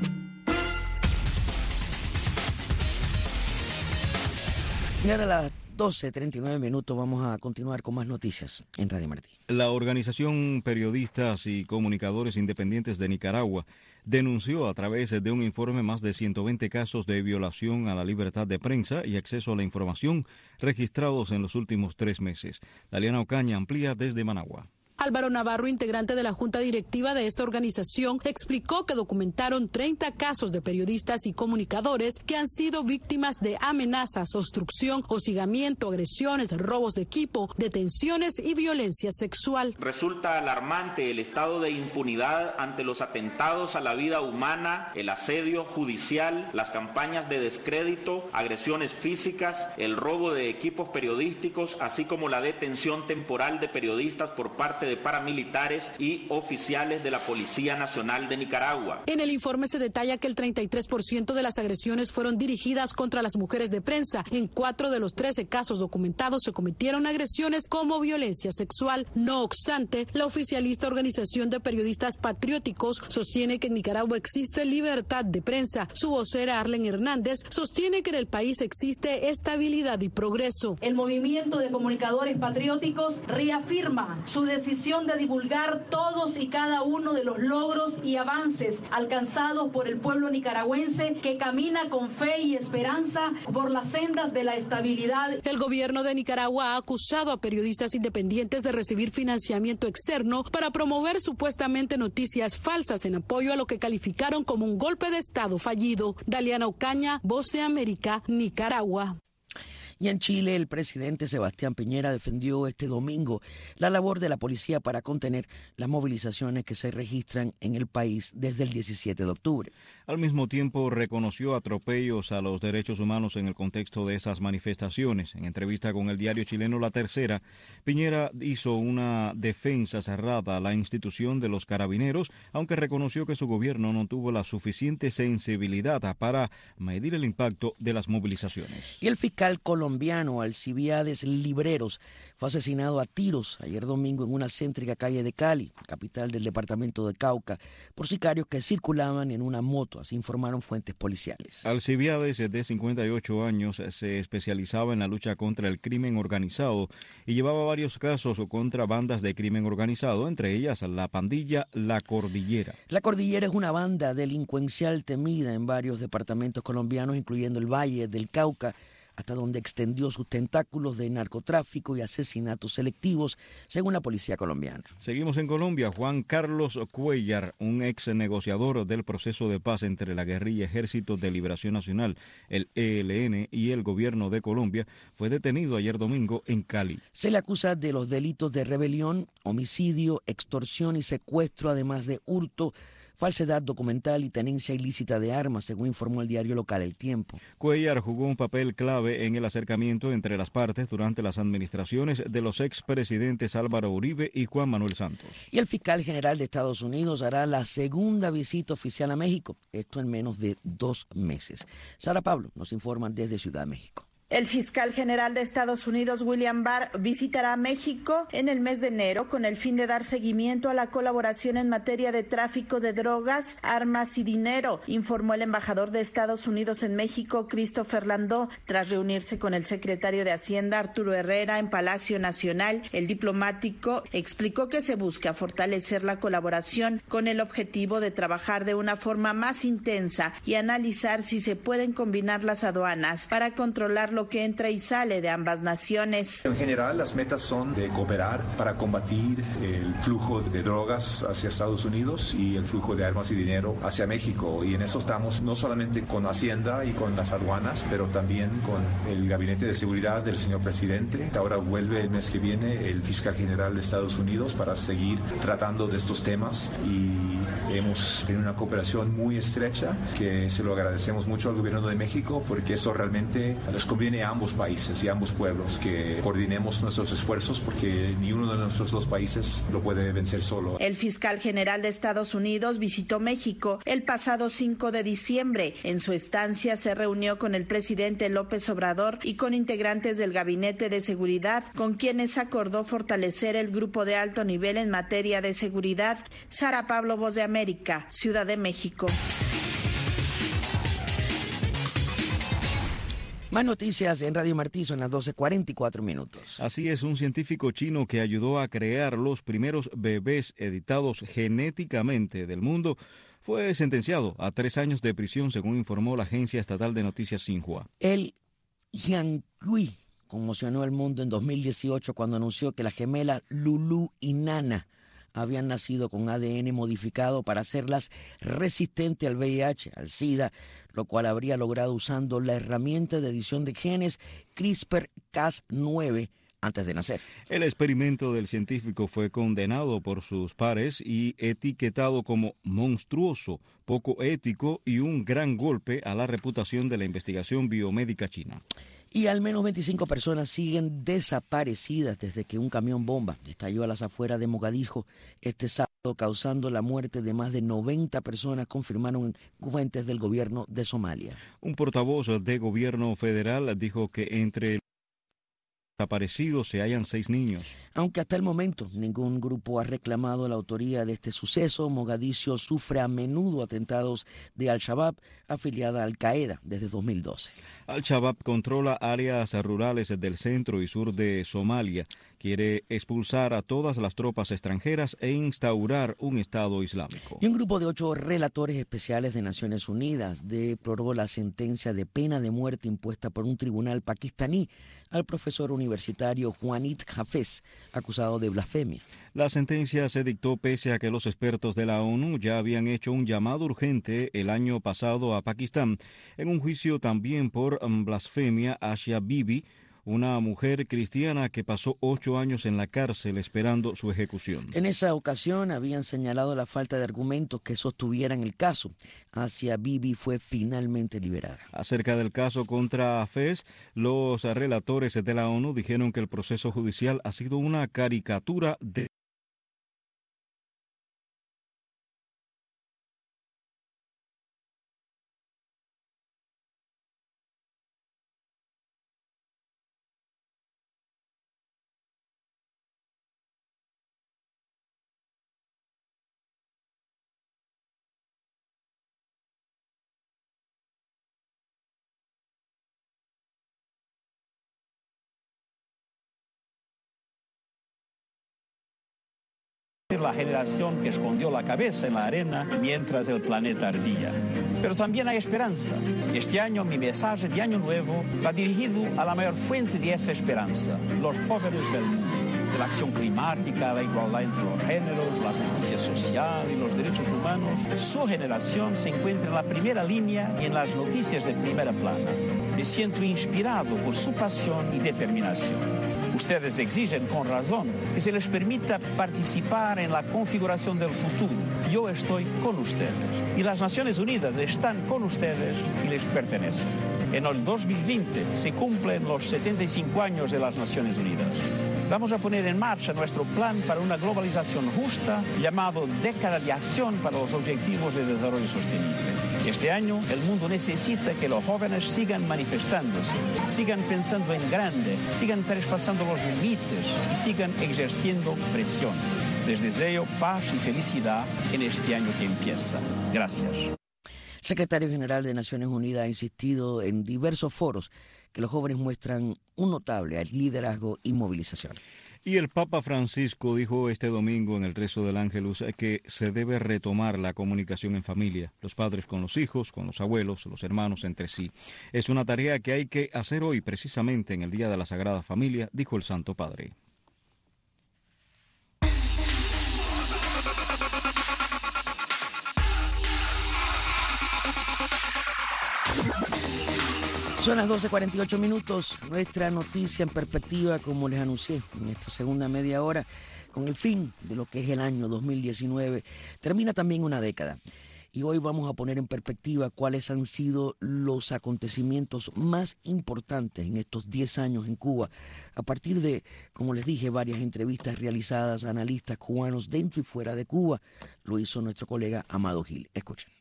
Y ahora las 12:39 minutos. Vamos a continuar con más noticias en Radio Martí. La Organización Periodistas y Comunicadores Independientes de Nicaragua denunció a través de un informe más de 120 casos de violación a la libertad de prensa y acceso a la información registrados en los últimos 3 meses. Daliana Ocaña amplía desde Managua. Álvaro Navarro, integrante de la Junta Directiva de esta organización, explicó que documentaron 30 casos de periodistas y comunicadores que han sido víctimas de amenazas, obstrucción, hostigamiento, agresiones, robos de equipo, detenciones y violencia sexual. Resulta alarmante el estado de impunidad ante los atentados a la vida humana, el asedio judicial, las campañas de descrédito, agresiones físicas, el robo de equipos periodísticos, así como la detención temporal de periodistas por parte de paramilitares y oficiales de la Policía Nacional de Nicaragua. En el informe se detalla que el 33% de las agresiones fueron dirigidas contra las mujeres de prensa. En 4 de los 13 casos documentados se cometieron agresiones como violencia sexual. No obstante, la oficialista Organización de Periodistas Patrióticos sostiene que en Nicaragua existe libertad de prensa. Su vocera Arlen Hernández sostiene que en el país existe estabilidad y progreso. El movimiento de comunicadores patrióticos reafirma su decisión de divulgar todos y cada uno de los logros y avances alcanzados por el pueblo nicaragüense que camina con fe y esperanza por las sendas de la estabilidad. El gobierno de Nicaragua ha acusado a periodistas independientes de recibir financiamiento externo para promover supuestamente noticias falsas en apoyo a lo que calificaron como un golpe de Estado fallido. Daliana Ocaña, Voz de América, Nicaragua. Y en Chile, el presidente Sebastián Piñera defendió este domingo la labor de la policía para contener las movilizaciones que se registran en el país desde el 17 de octubre. Al mismo tiempo, reconoció atropellos a los derechos humanos en el contexto de esas manifestaciones. En entrevista con el diario chileno La Tercera, Piñera hizo una defensa cerrada a la institución de los carabineros, aunque reconoció que su gobierno no tuvo la suficiente sensibilidad para medir el impacto de las movilizaciones. Y el fiscal colombiano Alcibiades Libreros fue asesinado a tiros ayer domingo en una céntrica calle de Cali, capital del departamento de Cauca, por sicarios que circulaban en una moto, así informaron fuentes policiales. Alcibiades, de 58 años, se especializaba en la lucha contra el crimen organizado y llevaba varios casos contra bandas de crimen organizado, entre ellas la pandilla La Cordillera. La Cordillera es una banda delincuencial temida en varios departamentos colombianos, incluyendo el Valle del Cauca, hasta donde extendió sus tentáculos de narcotráfico y asesinatos selectivos, según la policía colombiana. Seguimos en Colombia. Juan Carlos Cuellar, un ex negociador del proceso de paz entre la guerrilla Ejército de Liberación Nacional, el ELN, y el gobierno de Colombia, fue detenido ayer domingo en Cali. Se le acusa de los delitos de rebelión, homicidio, extorsión y secuestro, además de hurto, falsedad documental y tenencia ilícita de armas, según informó el diario local El Tiempo. Cuellar jugó un papel clave en el acercamiento entre las partes durante las administraciones de los expresidentes Álvaro Uribe y Juan Manuel Santos. Y el fiscal general de Estados Unidos hará la segunda visita oficial a México, esto en menos de 2 meses. Sara Pablo nos informa desde Ciudad de México. El fiscal general de Estados Unidos, William Barr, visitará México en el mes de enero con el fin de dar seguimiento a la colaboración en materia de tráfico de drogas, armas y dinero, informó el embajador de Estados Unidos en México, Christopher Landó, tras reunirse con el secretario de Hacienda, Arturo Herrera, en Palacio Nacional. El diplomático explicó que se busca fortalecer la colaboración con el objetivo de trabajar de una forma más intensa y analizar si se pueden combinar las aduanas para controlar lo que entra y sale de ambas naciones. En general, las metas son de cooperar para combatir el flujo de drogas hacia Estados Unidos y el flujo de armas y dinero hacia México. Y en eso estamos no solamente con Hacienda y con las aduanas, pero también con el Gabinete de Seguridad del señor presidente. Ahora vuelve el mes que viene el fiscal general de Estados Unidos para seguir tratando de estos temas y hemos tenido una cooperación muy estrecha que se lo agradecemos mucho al gobierno de México porque esto realmente les conviene a ambos países y a ambos pueblos que coordinemos nuestros esfuerzos porque ni uno de nuestros dos países lo puede vencer solo. El fiscal general de Estados Unidos visitó México el pasado 5 de diciembre. En su estancia se reunió con el presidente López Obrador y con integrantes del Gabinete de Seguridad, con quienes acordó fortalecer el grupo de alto nivel en materia de seguridad. Sara Pablo, Voz de América, Ciudad de México. Más noticias en Radio Martí, son las 12:44 minutos. Así es, un científico chino que ayudó a crear los primeros bebés editados genéticamente del mundo fue sentenciado a 3 años de prisión, según informó la agencia estatal de noticias Xinhua. El Jiankui conmocionó al mundo en 2018 cuando anunció que las gemelas Lulu y Nana habían nacido con ADN modificado para hacerlas resistentes al VIH, al SIDA, lo cual habría logrado usando la herramienta de edición de genes CRISPR-Cas9 antes de nacer. El experimento del científico fue condenado por sus pares y etiquetado como monstruoso, poco ético y un gran golpe a la reputación de la investigación biomédica china. Y al menos 25 personas siguen desaparecidas desde que un camión bomba estalló a las afueras de Mogadiscio este sábado, causando la muerte de más de 90 personas, confirmaron fuentes del gobierno de Somalia. Un portavoz de gobierno federal dijo que entre desaparecidos se hallan 6 niños. Aunque hasta el momento ningún grupo ha reclamado la autoría de este suceso, Mogadiscio sufre a menudo atentados de Al-Shabaab, afiliada a Al-Qaeda desde 2012. Al-Shabaab controla áreas rurales del centro y sur de Somalia, quiere expulsar a todas las tropas extranjeras e instaurar un Estado islámico. Y un grupo de 8 relatores especiales de Naciones Unidas deploró la sentencia de pena de muerte impuesta por un tribunal pakistaní al profesor universitario Juanit Hafez, acusado de blasfemia. La sentencia se dictó pese a que los expertos de la ONU ya habían hecho un llamado urgente el año pasado a Pakistán en un juicio también por blasfemia hacia Bibi, una mujer cristiana que pasó 8 años en la cárcel esperando su ejecución. En esa ocasión habían señalado la falta de argumentos que sostuvieran el caso. Asia Bibi fue finalmente liberada. Acerca del caso contra Hafez, los relatores de la ONU dijeron que el proceso judicial ha sido una caricatura de la generación que escondió la cabeza en la arena mientras el planeta ardía. Pero también hay esperanza. Este año mi mensaje de Año Nuevo va dirigido a la mayor fuente de esa esperanza, los jóvenes del mundo. De la acción climática, la igualdad entre los géneros, la justicia social y los derechos humanos, su generación se encuentra en la primera línea y en las noticias de primera plana. Me siento inspirado por su pasión y determinación. Ustedes exigen con razón que se les permita participar en la configuración del futuro. Yo estoy con ustedes y las Naciones Unidas están con ustedes y les pertenecen. En el 2020 se cumplen los 75 años de las Naciones Unidas. Vamos a poner en marcha nuestro plan para una globalización justa, llamado Década de Acción para los Objetivos de Desarrollo Sostenible. Este año el mundo necesita que los jóvenes sigan manifestándose, sigan pensando en grande, sigan traspasando los límites y sigan ejerciendo presión. Les deseo paz y felicidad en este año que empieza. Gracias. El secretario general de Naciones Unidas ha insistido en diversos foros que los jóvenes muestran un notable liderazgo y movilización. Y el Papa Francisco dijo este domingo en el rezo del Ángelus que se debe retomar la comunicación en familia, los padres con los hijos, con los abuelos, los hermanos entre sí. Es una tarea que hay que hacer hoy, precisamente en el Día de la Sagrada Familia, dijo el Santo Padre. Son las 12:48 minutos. Nuestra noticia en perspectiva, como les anuncié en esta segunda media hora, con el fin de lo que es el año 2019, termina también una década. Y hoy vamos a poner en perspectiva cuáles han sido los acontecimientos más importantes en estos 10 años en Cuba, a partir de, como les dije, varias entrevistas realizadas a analistas cubanos dentro y fuera de Cuba. Lo hizo nuestro colega Amado Gil. Escuchen.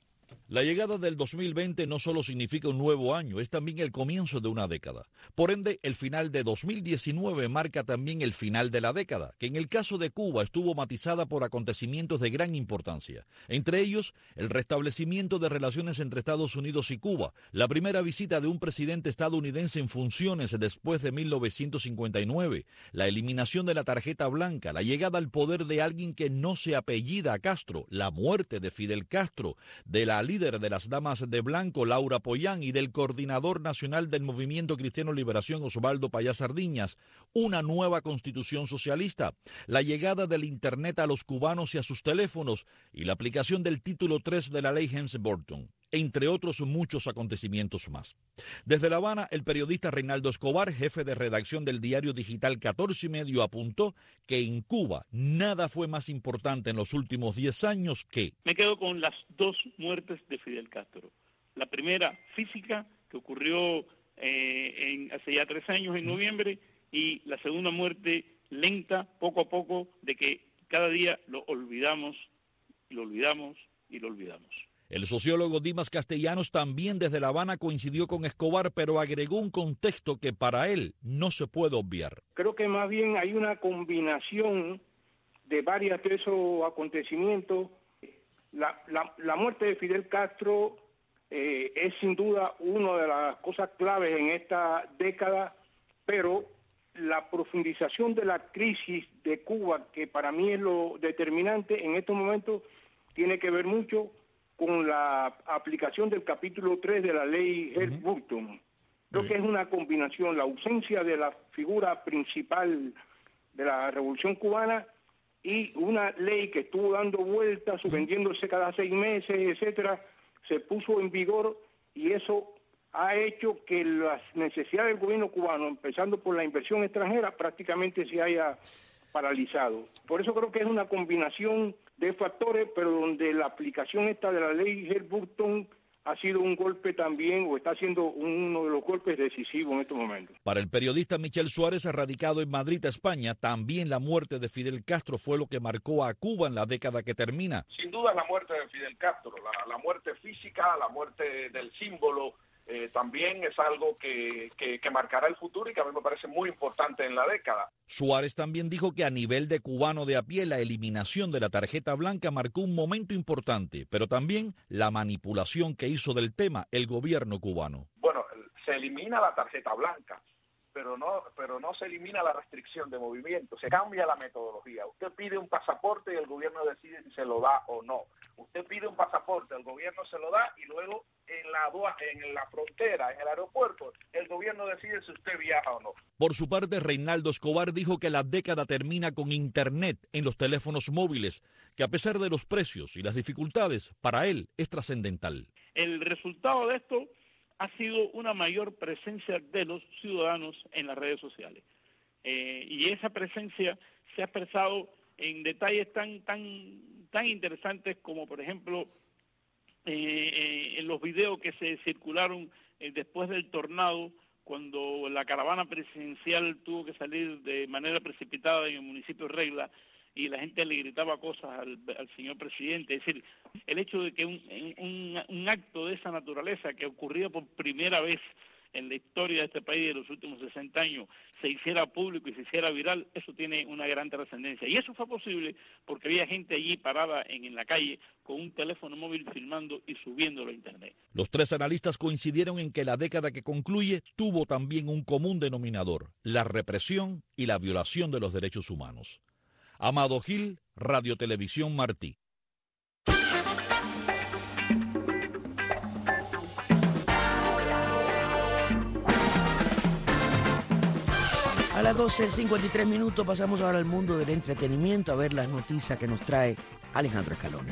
La llegada del 2020 no solo significa un nuevo año, es también el comienzo de una década. Por ende, el final de 2019 marca también el final de la década, que en el caso de Cuba estuvo matizada por acontecimientos de gran importancia. Entre ellos, el restablecimiento de relaciones entre Estados Unidos y Cuba, la primera visita de un presidente estadounidense en funciones después de 1959, la eliminación de la tarjeta blanca, la llegada al poder de alguien que no se apellida Castro, la muerte de Fidel Castro, de la líder de las Damas de Blanco, Laura Pollán, y del coordinador nacional del Movimiento Cristiano Liberación, Osvaldo Payá Sardiñas, una nueva constitución socialista, la llegada del Internet a los cubanos y a sus teléfonos y la aplicación del título 3 de la ley Helms-Burton, entre otros muchos acontecimientos más. Desde La Habana, el periodista Reinaldo Escobar, jefe de redacción del diario digital 14 y Medio, apuntó que en Cuba nada fue más importante en los últimos 10 años que... Me quedo con las dos muertes de Fidel Castro. La primera, física, que ocurrió hace ya 3 años, en noviembre, y la segunda muerte lenta, poco a poco, de que cada día lo olvidamos, y lo olvidamos, y lo olvidamos. El sociólogo Dimas Castellanos también desde La Habana coincidió con Escobar, pero agregó un contexto que para él no se puede obviar. Creo que más bien hay una combinación de varios de esos acontecimientos. La muerte de Fidel Castro es sin duda una de las cosas claves en esta década, pero la profundización de la crisis de Cuba, que para mí es lo determinante en estos momentos, tiene que ver mucho con la aplicación del capítulo 3 de la ley Helms-Burton. Creo que es una combinación, la ausencia de la figura principal de la Revolución Cubana y una ley que estuvo dando vueltas, suspendiéndose cada 6 meses, etcétera, se puso en vigor y eso ha hecho que las necesidades del gobierno cubano, empezando por la inversión extranjera, prácticamente se haya paralizado. Por eso creo que es una combinación de factores, pero donde la aplicación esta de la ley Helms-Burton ha sido un golpe también, o está siendo uno de los golpes decisivos en estos momentos. Para el periodista Michel Suárez, radicado en Madrid, España, también la muerte de Fidel Castro fue lo que marcó a Cuba en la década que termina. Sin duda la muerte de Fidel Castro, la muerte física, la muerte del símbolo, también es algo que marcará el futuro y que a mí me parece muy importante en la década. Suárez también dijo que a nivel de cubano de a pie la eliminación de la tarjeta blanca marcó un momento importante, pero también la manipulación que hizo del tema el gobierno cubano. Bueno, se elimina la tarjeta blanca, pero no se elimina la restricción de movimiento, se cambia la metodología. Usted pide un pasaporte y el gobierno decide si se lo da o no. Usted pide un pasaporte, el gobierno se lo da y luego en la frontera, en el aeropuerto, el gobierno decide si usted viaja o no. Por su parte, Reinaldo Escobar dijo que la década termina con Internet en los teléfonos móviles, que a pesar de los precios y las dificultades, para él es trascendental. El resultado de esto ha sido una mayor presencia de los ciudadanos en las redes sociales. Y esa presencia se ha expresado en detalles tan interesantes como, por ejemplo, en los videos que se circularon después del tornado, cuando la caravana presidencial tuvo que salir de manera precipitada en el municipio de Regla y la gente le gritaba cosas al señor presidente. Es decir, el hecho de que un acto de esa naturaleza que ocurría por primera vez en la historia de este país de los últimos 60 años se hiciera público y se hiciera viral, eso tiene una gran trascendencia. Y eso fue posible porque había gente allí parada en la calle con un teléfono móvil filmando y subiéndolo a Internet. Los tres analistas coincidieron en que la década que concluye tuvo también un común denominador: la represión y la violación de los derechos humanos. Amado Gil, Radio Televisión Martí. A las 12:53 pasamos ahora al mundo del entretenimiento a ver las noticias que nos trae Alejandro Escalona.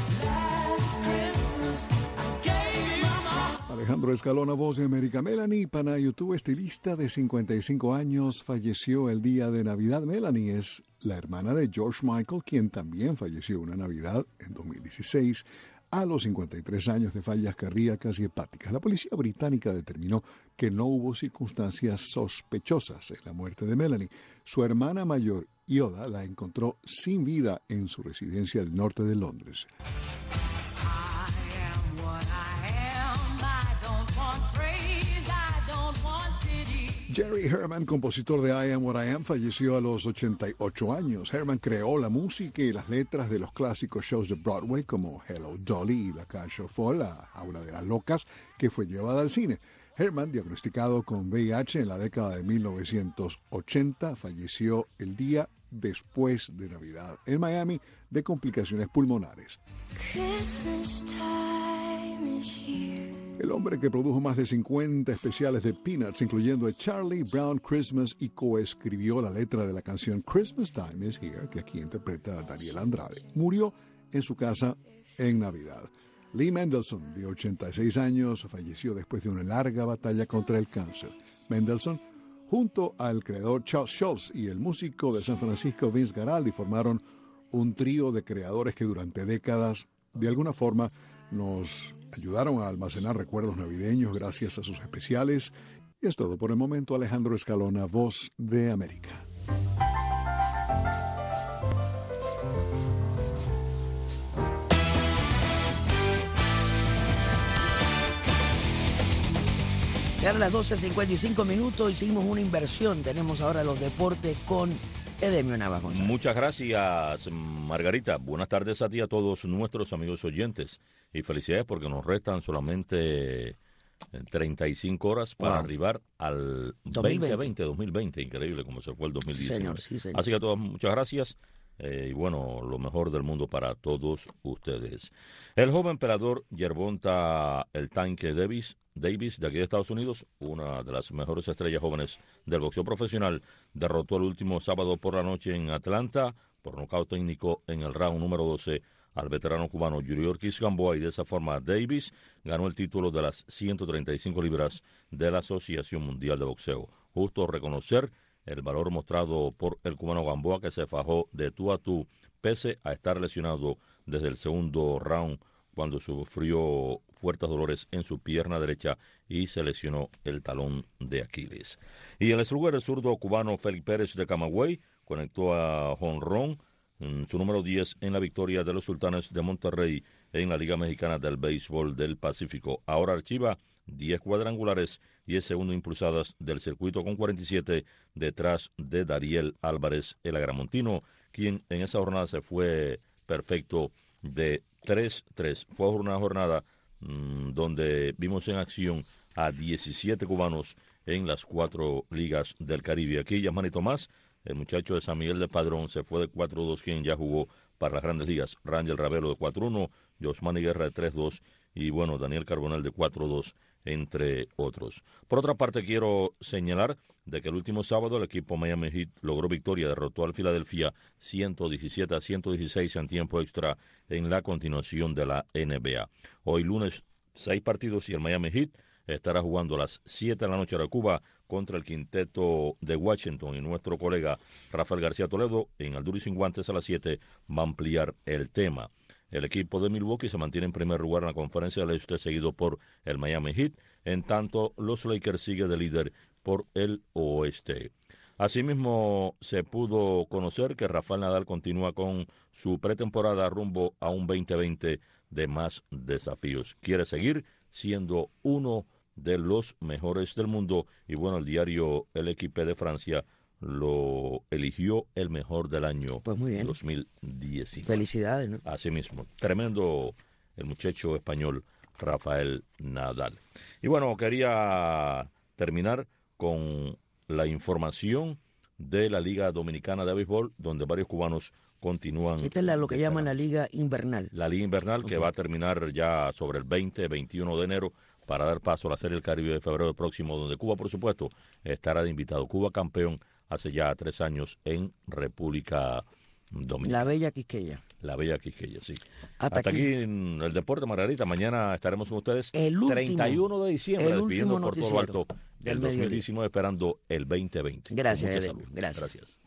Alejandro Escalona, voz de América. Melanie Panayotú, estilista de 55 años, falleció el día de Navidad. Melanie es la hermana de George Michael, quien también falleció una Navidad en 2016 a los 53 años de fallas cardíacas y hepáticas. La policía británica determinó que no hubo circunstancias sospechosas en la muerte de Melanie. Su hermana mayor, Yoda, la encontró sin vida en su residencia del norte de Londres. Jerry Herman, compositor de I Am What I Am, falleció a los 88 años. Herman creó la música y las letras de los clásicos shows de Broadway como Hello Dolly y La Cage aux Folles, la Jaula de las Locas, que fue llevada al cine. Herman, diagnosticado con VIH en la década de 1980, falleció el día después de Navidad en Miami de complicaciones pulmonares. El hombre que produjo más de 50 especiales de Peanuts, incluyendo a Charlie Brown Christmas, y coescribió la letra de la canción Christmas Time is Here, que aquí interpreta Daniel Andrade, murió en su casa en Navidad. Lee Mendelssohn, de 86 años, falleció después de una larga batalla contra el cáncer. Mendelssohn, junto al creador Charles Schulz y el músico de San Francisco Vince Guaraldi, formaron un trío de creadores que durante décadas, de alguna forma, nos ayudaron a almacenar recuerdos navideños gracias a sus especiales. Y es todo por el momento. Alejandro Escalona, Voz de América. Ya a las 12:55 hicimos una inversión. Tenemos ahora los deportes con Edemio Navas González. Muchas gracias, Margarita. Buenas tardes a ti y a todos nuestros amigos oyentes. Y felicidades porque nos restan solamente 35 horas para arribar al 2020. Increíble como se fue el 2019. Sí, señor. Así que a todos, muchas gracias. Y bueno, lo mejor del mundo para todos ustedes. El joven peleador Gervonta El Tanque Davis, de aquí de Estados Unidos, una de las mejores estrellas jóvenes del boxeo profesional, derrotó el último sábado por la noche en Atlanta por nocaut técnico en el round número 12 al veterano cubano Yuriorkis Gamboa, y de esa forma Davis ganó el título de las 135 libras de la Asociación Mundial de Boxeo. Justo reconocer el valor mostrado por el cubano Gamboa, que se fajó de tú a tú, pese a estar lesionado desde el segundo round, cuando sufrió fuertes dolores en su pierna derecha y se lesionó el talón de Aquiles. Y el slugger, el zurdo cubano Félix Pérez de Camagüey, conectó a jonrón, su número 10 en la victoria de los Sultanes de Monterrey en la Liga Mexicana del Béisbol del Pacífico. Ahora archiva 10 cuadrangulares y es segundo impulsadas del circuito con 47, detrás de Dariel Álvarez, el agramontino, quien en esa jornada se fue perfecto de 3-3. Fue una jornada donde vimos en acción a 17 cubanos en las 4 ligas del Caribe. Aquí Yasmani Tomás, el muchacho de San Miguel de Padrón, se fue de 4-2, quien ya jugó para las grandes ligas. Rangel Ravelo de 4-1, Josmani Guerra de 3-2 y bueno, Daniel Carbonell de 4-2, entre otros. Por otra parte, quiero señalar de que el último sábado el equipo Miami Heat logró victoria, derrotó al Filadelfia 117-116 en tiempo extra en la continuación de la NBA. Hoy lunes 6 partidos y el Miami Heat estará jugando a las 7 de la noche de Cuba contra el quinteto de Washington, y nuestro colega Rafael García Toledo en Al Duro y Sin Guantes a las 7 va a ampliar el tema. El equipo de Milwaukee se mantiene en primer lugar en la Conferencia del Este, seguido por el Miami Heat, en tanto los Lakers siguen de líder por el Oeste. Asimismo, se pudo conocer que Rafael Nadal continúa con su pretemporada rumbo a un 2020 de más desafíos. Quiere seguir siendo uno de los mejores del mundo y bueno, el diario El Equipe de Francia lo eligió el mejor del año 2019. Felicidades, ¿no? Así mismo, tremendo el muchacho español Rafael Nadal. Y bueno, quería terminar con la información de la Liga Dominicana de Béisbol, donde varios cubanos continúan. Esta es lo que llaman la Liga Invernal. La Liga Invernal, que va a terminar ya sobre el 20-21 de enero para dar paso a la Serie del Caribe de febrero próximo, donde Cuba, por supuesto, estará de invitado. Cuba campeón hace ya 3 años en República Dominicana. La Bella Quisqueya. La Bella Quisqueya, sí. Hasta aquí en el Deporte, Margarita. Mañana estaremos con ustedes el último, 31 de diciembre, despidiendo por todo lo alto del 2019, esperando el 2020. Gracias, Edemio. Gracias.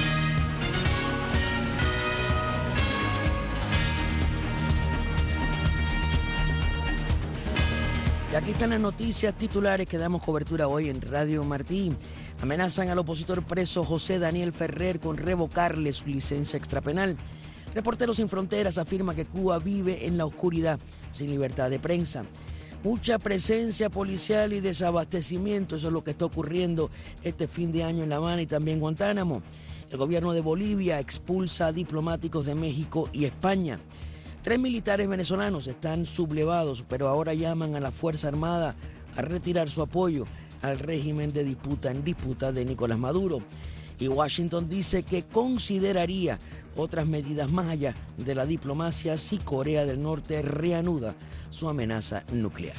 Y aquí están las noticias titulares que damos cobertura hoy en Radio Martí. Amenazan al opositor preso José Daniel Ferrer con revocarle su licencia extrapenal. Reporteros Sin Fronteras afirma que Cuba vive en la oscuridad, sin libertad de prensa. Mucha presencia policial y desabastecimiento, eso es lo que está ocurriendo este fin de año en La Habana y también Guantánamo. El gobierno de Bolivia expulsa a diplomáticos de México y España. 3 militares venezolanos están sublevados, pero ahora llaman a la Fuerza Armada a retirar su apoyo al régimen en disputa de Nicolás Maduro. Y Washington dice que consideraría otras medidas más allá de la diplomacia si Corea del Norte reanuda su amenaza nuclear.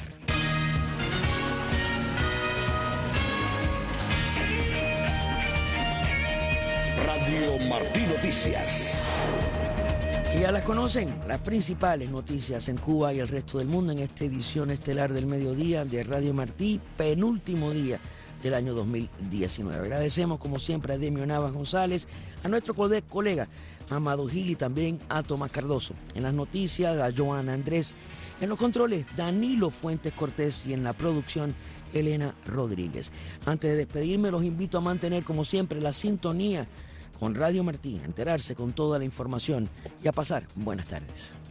Radio Martí Noticias. Y ya las conocen, las principales noticias en Cuba y el resto del mundo en esta edición estelar del mediodía de Radio Martí, penúltimo día del año 2019. Agradecemos como siempre a Demio Navas González, a nuestro colega Amado Gil y también a Tomás Cardoso. En las noticias a Joana Andrés, en los controles Danilo Fuentes Cortés y en la producción Elena Rodríguez. Antes de despedirme los invito a mantener como siempre la sintonía con Radio Martí, a enterarse con toda la información y a pasar buenas tardes.